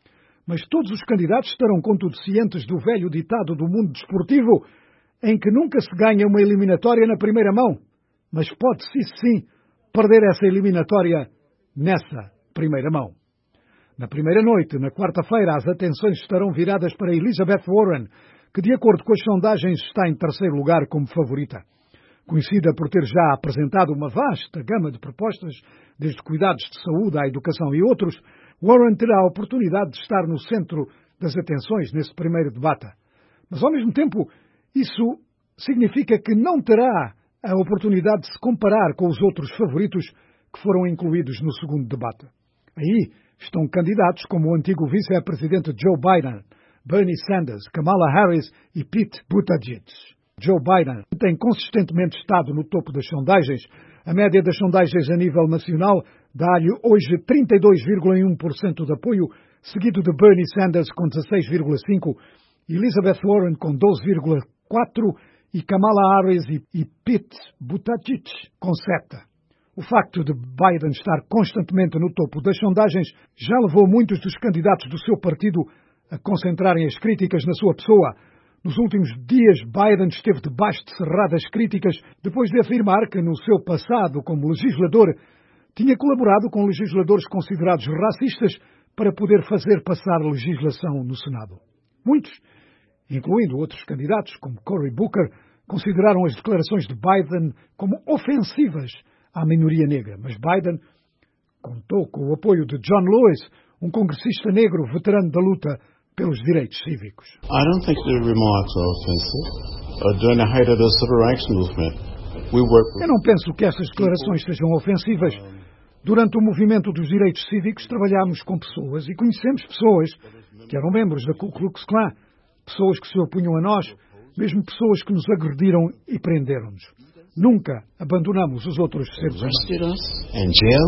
Mas todos os candidatos estarão, contudo, cientes do velho ditado do mundo desportivo, em que nunca se ganha uma eliminatória na primeira mão, mas pode-se, sim, perder essa eliminatória nessa primeira mão. Na primeira noite, na quarta-feira, as atenções estarão viradas para Elizabeth Warren, que, de acordo com as sondagens, está em terceiro lugar como favorita. Conhecida por ter já apresentado uma vasta gama de propostas, desde cuidados de saúde à educação e outros, Warren terá a oportunidade de estar no centro das atenções nesse primeiro debate. Mas, ao mesmo tempo, isso significa que não terá a oportunidade de se comparar com os outros favoritos que foram incluídos no segundo debate. Aí estão candidatos como o antigo vice-presidente Joe Biden, Bernie Sanders, Kamala Harris e Pete Buttigieg. Joe Biden tem consistentemente estado no topo das sondagens. A média das sondagens a nível nacional dá-lhe hoje trinta e dois vírgula um por cento de apoio, seguido de Bernie Sanders com dezasseis vírgula cinco por cento, Elizabeth Warren com doze vírgula quatro por cento e Kamala Harris e Pete Buttigieg com sete por cento. O facto de Biden estar constantemente no topo das sondagens já levou muitos dos candidatos do seu partido a concentrarem as críticas na sua pessoa. Nos últimos dias, Biden esteve debaixo de cerradas críticas depois de afirmar que, no seu passado como legislador, tinha colaborado com legisladores considerados racistas para poder fazer passar legislação no Senado. Muitos, incluindo outros candidatos, como Cory Booker, consideraram as declarações de Biden como ofensivas à minoria negra. Mas Biden contou com o apoio de John Lewis, um congressista negro veterano da luta pelos direitos cívicos. I don't think the remarks are offensive. Uh, during the height of the civil rights movement, we worked with... Eu não penso que essas declarações sejam ofensivas. Durante o movimento dos direitos cívicos, trabalhámos com pessoas e conhecemos pessoas que eram membros da Ku Klux Klan, pessoas que se opunham a nós, mesmo pessoas que nos agrediram e prenderam-nos. Nunca abandonamos os outros seres humanos. And jail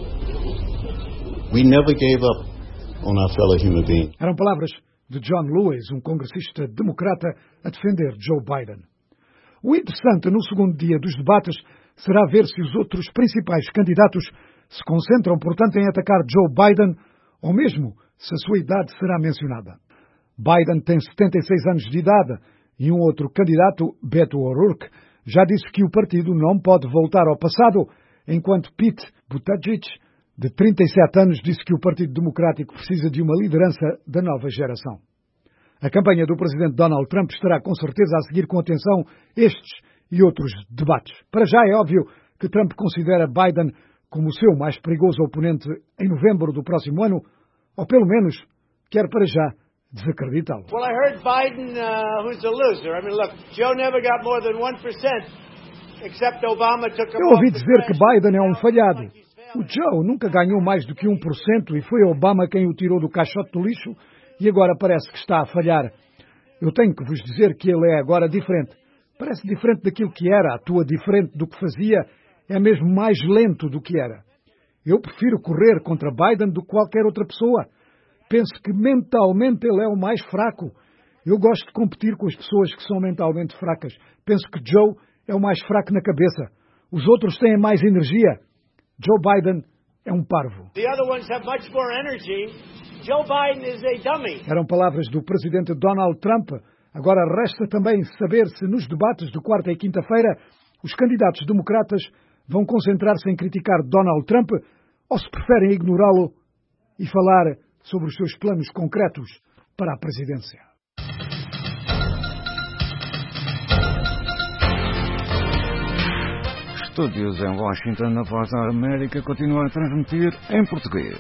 us. We never gave up on our fellow human beings. Eram palavras de John Lewis, um congressista democrata, a defender Joe Biden. O interessante no segundo dia dos debates será ver se os outros principais candidatos se concentram, portanto, em atacar Joe Biden, ou mesmo se a sua idade será mencionada. Biden tem setenta e seis anos de idade e um outro candidato, Beto O'Rourke, já disse que o partido não pode voltar ao passado, enquanto Pete Buttigieg, de trinta e sete anos, disse que o Partido Democrático precisa de uma liderança da nova geração. A campanha do presidente Donald Trump estará com certeza a seguir com atenção estes e outros debates. Para já é óbvio que Trump considera Biden como o seu mais perigoso oponente em novembro do próximo ano, ou pelo menos quer para já desacreditá-lo. Well, I heard Biden, uh, who's a loser. I mean, look, Joe never got more than one percent, except Obama took him. Eu ouvi dizer que Biden é um falhado. O Joe nunca ganhou mais do que um por cento e foi Obama quem o tirou do caixote do lixo e agora parece que está a falhar. Eu tenho que vos dizer que ele é agora diferente. Parece diferente daquilo que era, atua diferente do que fazia, é mesmo mais lento do que era. Eu prefiro correr contra Biden do que qualquer outra pessoa. Penso que mentalmente ele é o mais fraco. Eu gosto de competir com as pessoas que são mentalmente fracas. Penso que Joe é o mais fraco na cabeça. Os outros têm mais energia. Joe Biden é um parvo. The other ones have much more energy. Joe Biden is a dummy. Eram palavras do presidente Donald Trump. Agora resta também saber se nos debates de quarta e quinta-feira os candidatos democratas vão concentrar-se em criticar Donald Trump ou se preferem ignorá-lo e falar sobre os seus planos concretos para a presidência. Estúdios em Washington, a Voz da América continua a transmitir em português.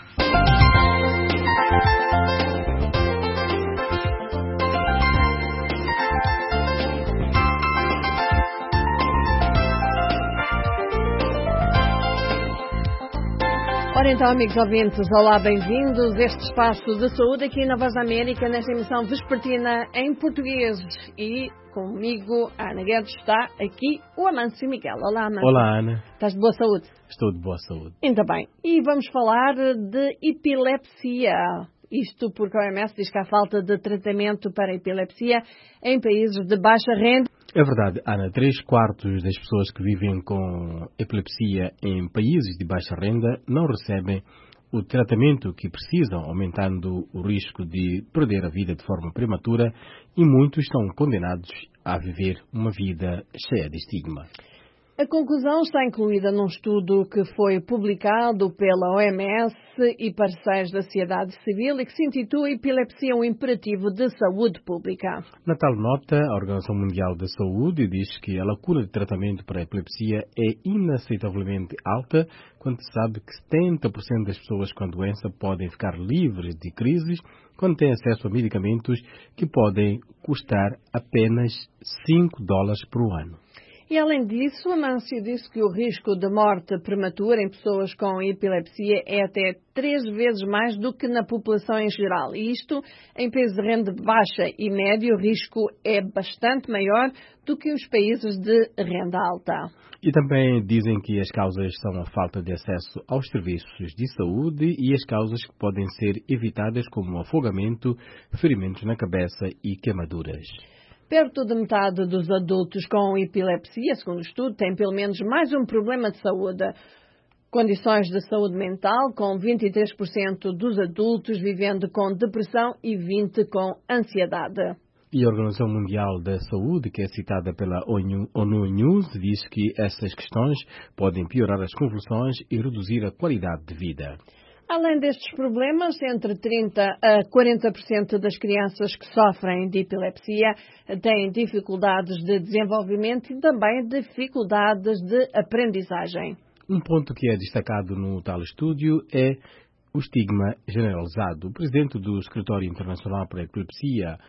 Ora então, amigos ouvintes, olá, bem-vindos a este espaço de saúde aqui na Voz da América, nesta emissão vespertina em português. E comigo, a Ana Guedes, está aqui o Amâncio Miguel. Olá, Amâncio. Olá, Ana. Estás de boa saúde? Estou de boa saúde. Ainda bem. E vamos falar de epilepsia. Isto porque a O M S diz que há falta de tratamento para a epilepsia em países de baixa renda. É verdade, Ana. Três quartos das pessoas que vivem com epilepsia em países de baixa renda não recebem o tratamento que precisam, aumentando o risco de perder a vida de forma prematura e muitos estão condenados a viver uma vida cheia de estigma. A conclusão está incluída num estudo que foi publicado pela O M S e parceiros da sociedade civil e que se intitula Epilepsia, um imperativo de saúde pública. Na tal nota, a Organização Mundial da Saúde diz que a lacuna de tratamento para a epilepsia é inaceitavelmente alta, quando se sabe que setenta por cento das pessoas com a doença podem ficar livres de crises quando têm acesso a medicamentos que podem custar apenas cinco dólares por ano. E, além disso, Amâncio disse que o risco de morte prematura em pessoas com epilepsia é até três vezes mais do que na população em geral. E isto, em países de renda baixa e média, o risco é bastante maior do que os países de renda alta. E também dizem que as causas são a falta de acesso aos serviços de saúde e as causas que podem ser evitadas, como afogamento, ferimentos na cabeça e queimaduras. Perto de metade dos adultos com epilepsia, segundo o estudo, têm pelo menos mais um problema de saúde. Condições de saúde mental, com vinte e três por cento dos adultos vivendo com depressão e vinte por cento com ansiedade. E a Organização Mundial da Saúde, que é citada pela ONU News, diz que essas questões podem piorar as convulsões e reduzir a qualidade de vida. Além destes problemas, entre trinta a quarenta por cento das crianças que sofrem de epilepsia têm dificuldades de desenvolvimento e também dificuldades de aprendizagem. Um ponto que é destacado no tal estudo é o estigma generalizado. O presidente do Escritório Internacional para a Epilepsia,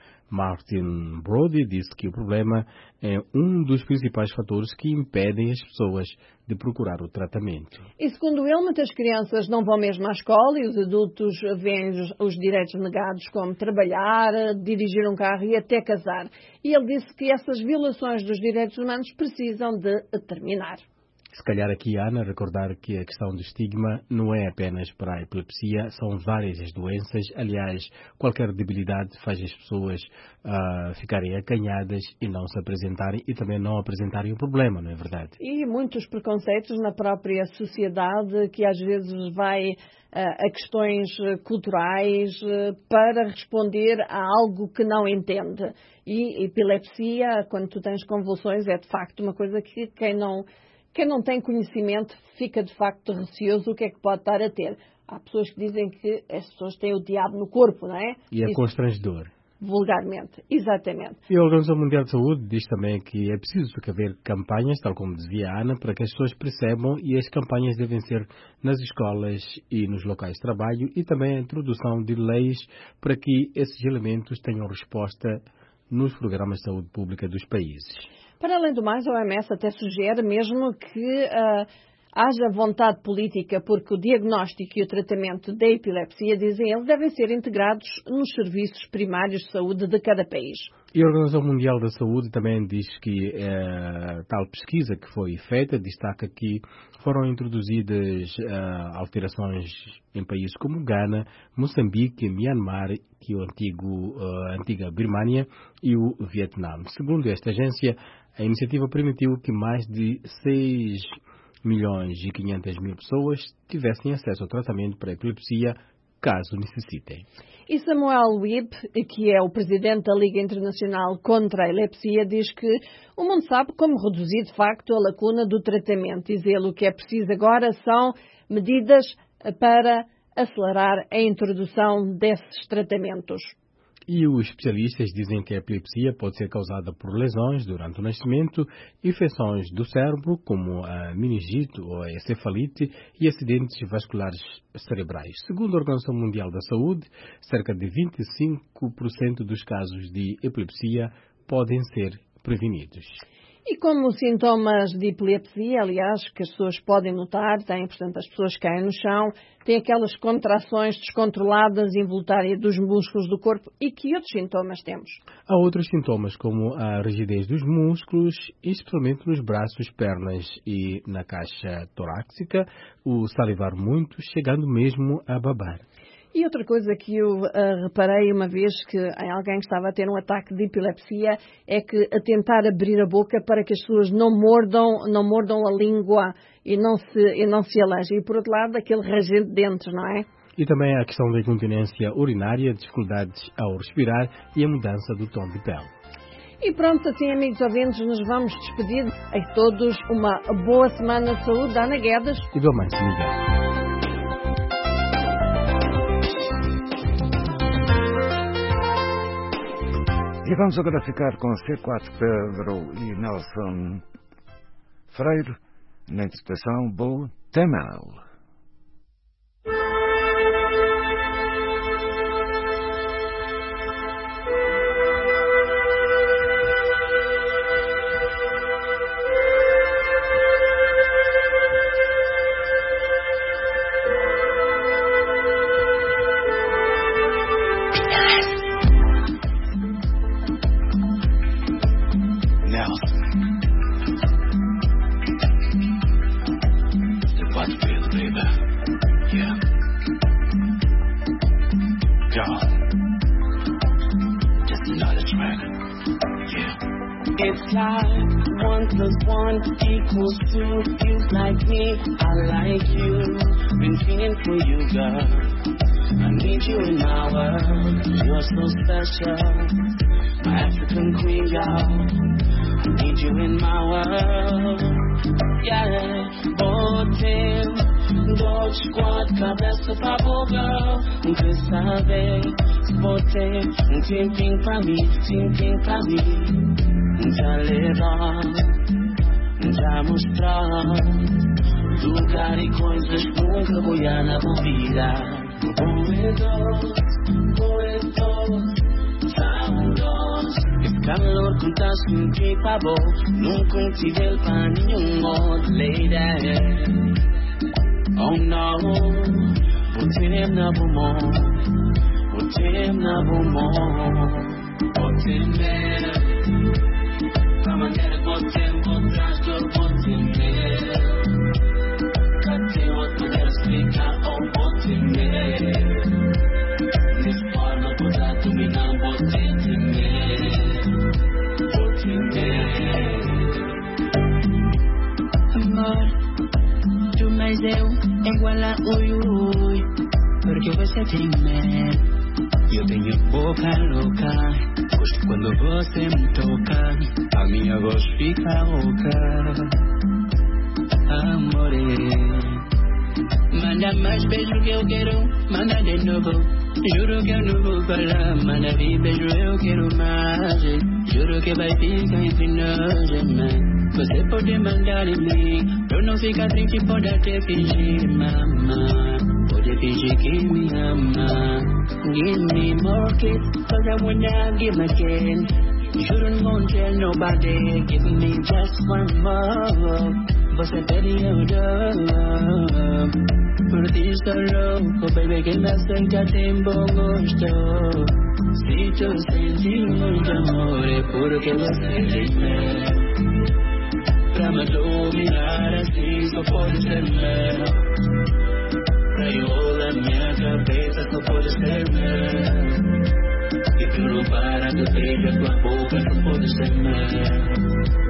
Martin Brody, disse que o problema é um dos principais fatores que impedem as pessoas de procurar o tratamento. E segundo ele, muitas crianças não vão mesmo à escola e os adultos veem os, os direitos negados, como trabalhar, dirigir um carro e até casar. E ele disse que essas violações dos direitos humanos precisam de terminar. Se calhar aqui, Ana, recordar que a questão do estigma não é apenas para a epilepsia, são várias as doenças. Aliás, qualquer debilidade faz as pessoas uh, ficarem acanhadas e não se apresentarem e também não apresentarem o problema, não é verdade? E muitos preconceitos na própria sociedade que às vezes vai uh, a questões culturais uh, para responder a algo que não entende. E epilepsia, quando tu tens convulsões, é de facto uma coisa que quem não... Quem não tem conhecimento fica, de facto, receoso o que é que pode estar a ter. Há pessoas que dizem que as pessoas têm o diabo no corpo, não é? E é Isso, constrangedor. vulgarmente. Exatamente. E a Organização Mundial de Saúde diz também que é preciso haver campanhas, tal como dizia a Ana, para que as pessoas percebam, e as campanhas devem ser nas escolas e nos locais de trabalho, e também a introdução de leis para que esses elementos tenham resposta nos programas de saúde pública dos países. Para além do mais, a O M S até sugere mesmo que uh, haja vontade política, porque o diagnóstico e o tratamento da epilepsia, dizem eles, devem ser integrados nos serviços primários de saúde de cada país. E a Organização Mundial da Saúde também diz que eh, tal pesquisa que foi feita destaca que foram introduzidas eh, alterações em países como Ghana, Moçambique, Myanmar, que é o antigo, eh, a antiga Birmânia, e o Vietnã. Segundo esta agência, a iniciativa permitiu que mais de seis milhões e quinhentas mil pessoas tivessem acesso ao tratamento para epilepsia, caso necessitem. E Samuel Wiebe, que é o presidente da Liga Internacional contra a Epilepsia, diz que o mundo sabe como reduzir de facto a lacuna do tratamento. Diz ele, o que é preciso agora são medidas para acelerar a introdução desses tratamentos. E os especialistas dizem que a epilepsia pode ser causada por lesões durante o nascimento, infecções do cérebro, como a meningite ou a encefalite, e acidentes vasculares cerebrais. Segundo a Organização Mundial da Saúde, cerca de vinte e cinco por cento dos casos de epilepsia podem ser prevenidos. E como sintomas de epilepsia, aliás, que as pessoas podem notar, têm, portanto, as pessoas caem no chão, têm aquelas contrações descontroladas, involuntárias dos músculos do corpo, e que outros sintomas temos? Há outros sintomas, como a rigidez dos músculos, especialmente nos braços, pernas e na caixa torácica, o salivar muito, chegando mesmo a babar. E outra coisa que eu uh, reparei uma vez que em alguém que estava a ter um ataque de epilepsia é que a tentar abrir a boca para que as pessoas não mordam, não mordam a língua e não se, e não se alejem. E por outro lado, aquele ranger de dentes, não é? E também a questão da incontinência urinária, dificuldades ao respirar e a mudança do tom de pele. E pronto, assim, amigos ouvintes, nos vamos despedir. A todos uma boa semana de saúde da Ana Guedes e do Amâncio Miguel. E vamos agora ficar com C quatro Pedro e Nelson Freire na interpretação Bo Temel. It's like one plus one equals two. You like me, I like you. Been feeling for you, girl. I need you in my world. You're so special, my African queen, girl. I need you in my world. Yeah, botem, dois, quatro, cabeça pra boca. Não quer saber, botem um tempinho pra mim, tempinho pra mim. Já levar, já mostrar lugar e coisas que nunca vou ir na vida. Corredor, corredor, saudos. Esse calor que tá sentindo pra bom, nunca tive pra nenhum outro lady. Oh no, botem na bumon, botem na bumon, botem. A maneira que você me traz que eu vou te ver. Cadê outra maneira de explicar ou vou te ver? De forma que eu dominar, vou te temer. Vou te ver. Amor, tu mais eu é igual a ui ui. Porque você tem medo. Eu tenho boca louca. Gosto quando você me toca, a minha voz fica rouca. Amore, manda mais beijo que eu quero, manda de novo. Juro que eu não vou falar, mas na vida beijo eu quero mais. Juro que vai ficar entre nós, man. Você pode mandar em mim, pra eu não ficar triste, pode até fingir, mamãe. Pode fingir que me ama. Give me more kiss, cause I wanna give my chance. Juro não vou tell nobody, give me just one more. Você pede eu dou. Por ti estou louco, baby, que me aceita tem bom gosto. Se tu sentir muito amor, é porque você tem meu. Pra me dominar assim, só pode ser meu. Pra enrolar minha cabeça, só pode ser meu. E tu não para de beijar tua boca, só pode ser meu.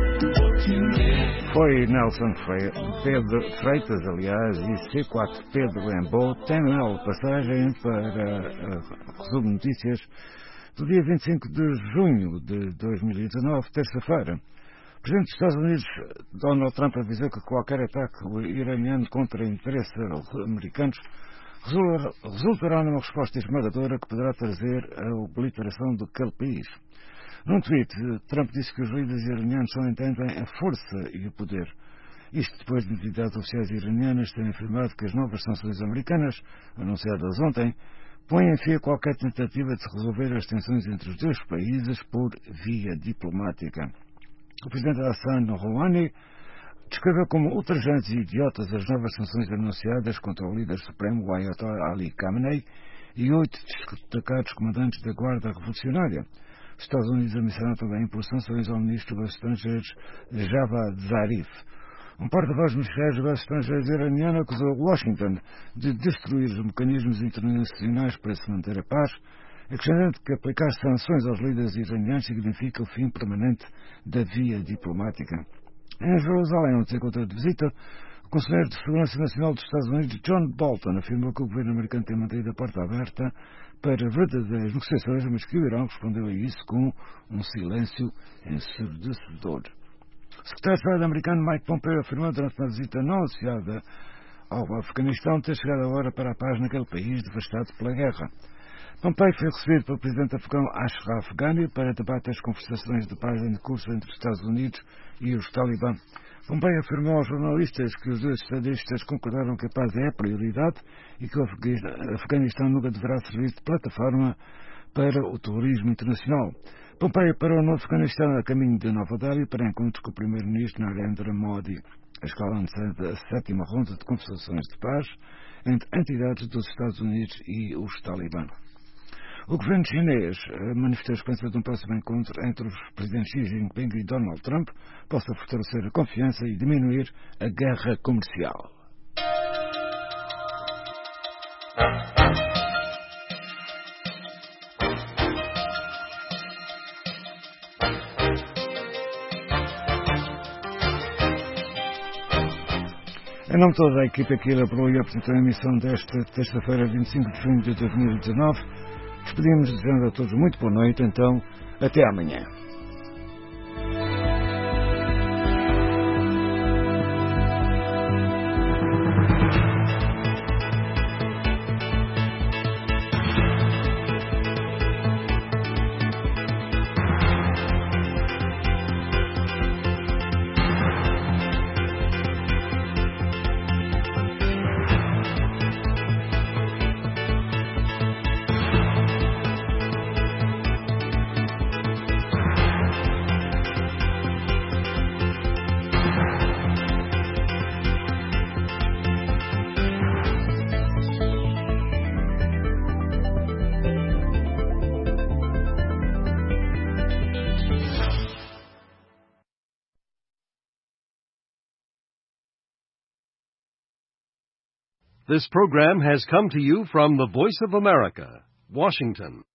Foi Nelson Pedro Freitas, aliás, e C quatro Pedro Lembo, tem nela passagem para a Resumo Notícias do dia vinte e cinco de junho de dois mil e dezanove, terça-feira. O Presidente dos Estados Unidos, Donald Trump, avisou que qualquer ataque iraniano contra interesses americanos resultará numa resposta esmagadora que poderá trazer a obliteração daquele país. Num tweet, Trump disse que os líderes iranianos só entendem a força e o poder. Isto depois de entidades oficiais iranianas terem afirmado que as novas sanções americanas, anunciadas ontem, põem fim a qualquer tentativa de se resolver as tensões entre os dois países por via diplomática. O presidente Hassan Rouhani descreveu como ultrajantes e idiotas as novas sanções anunciadas contra o líder supremo Ayatollah Ali Khamenei e oito destacados comandantes da Guarda Revolucionária. Os Estados Unidos ameaçaram também por sanções ao ministro dos Estrangeiros Javad Zarif. Um porta-voz dos Ministérios dos Estrangeiros iraniano acusou Washington de destruir os mecanismos internacionais para se manter a paz, acrescentando que aplicar sanções aos líderes iranianos significa o fim permanente da via diplomática. Em Jerusalém, onde se encontra de visita, o Conselheiro de Segurança Nacional dos Estados Unidos, John Bolton, afirmou que o governo americano tem mantido a porta aberta para verdadeiras negociações, mas que o Irão respondeu a isso com um silêncio ensurdecedor. O secretário de Estado americano Mike Pompeo afirmou durante uma visita não anunciada ao Afeganistão ter chegado a hora para a paz naquele país devastado pela guerra. Pompeo foi recebido pelo presidente afegão Ashraf Ghani para debater as conversações de paz em curso entre os Estados Unidos e os Talibã. Pompeo afirmou aos jornalistas que os dois estadistas concordaram que a paz é a prioridade e que o Afeganistão nunca deverá servir de plataforma para o terrorismo internacional. Pompeo parou no Afeganistão a caminho de Nova Delhi para encontros com o primeiro-ministro Narendra Modi. A escala antecede a sétima ronda de conversações de paz entre entidades dos Estados Unidos e os Talibã. O governo chinês manifestou a esperança de um próximo encontro entre os presidentes Xi Jinping e Donald Trump possa fortalecer a confiança e diminuir a guerra comercial. Em nome de toda a equipa que elaborou e apresentou a emissão desta terça-feira, vinte e cinco de junho de dois mil e dezanove, despedimos desejando a todos muito boa noite, então, até amanhã. This program has come to you from the Voice of America, Washington.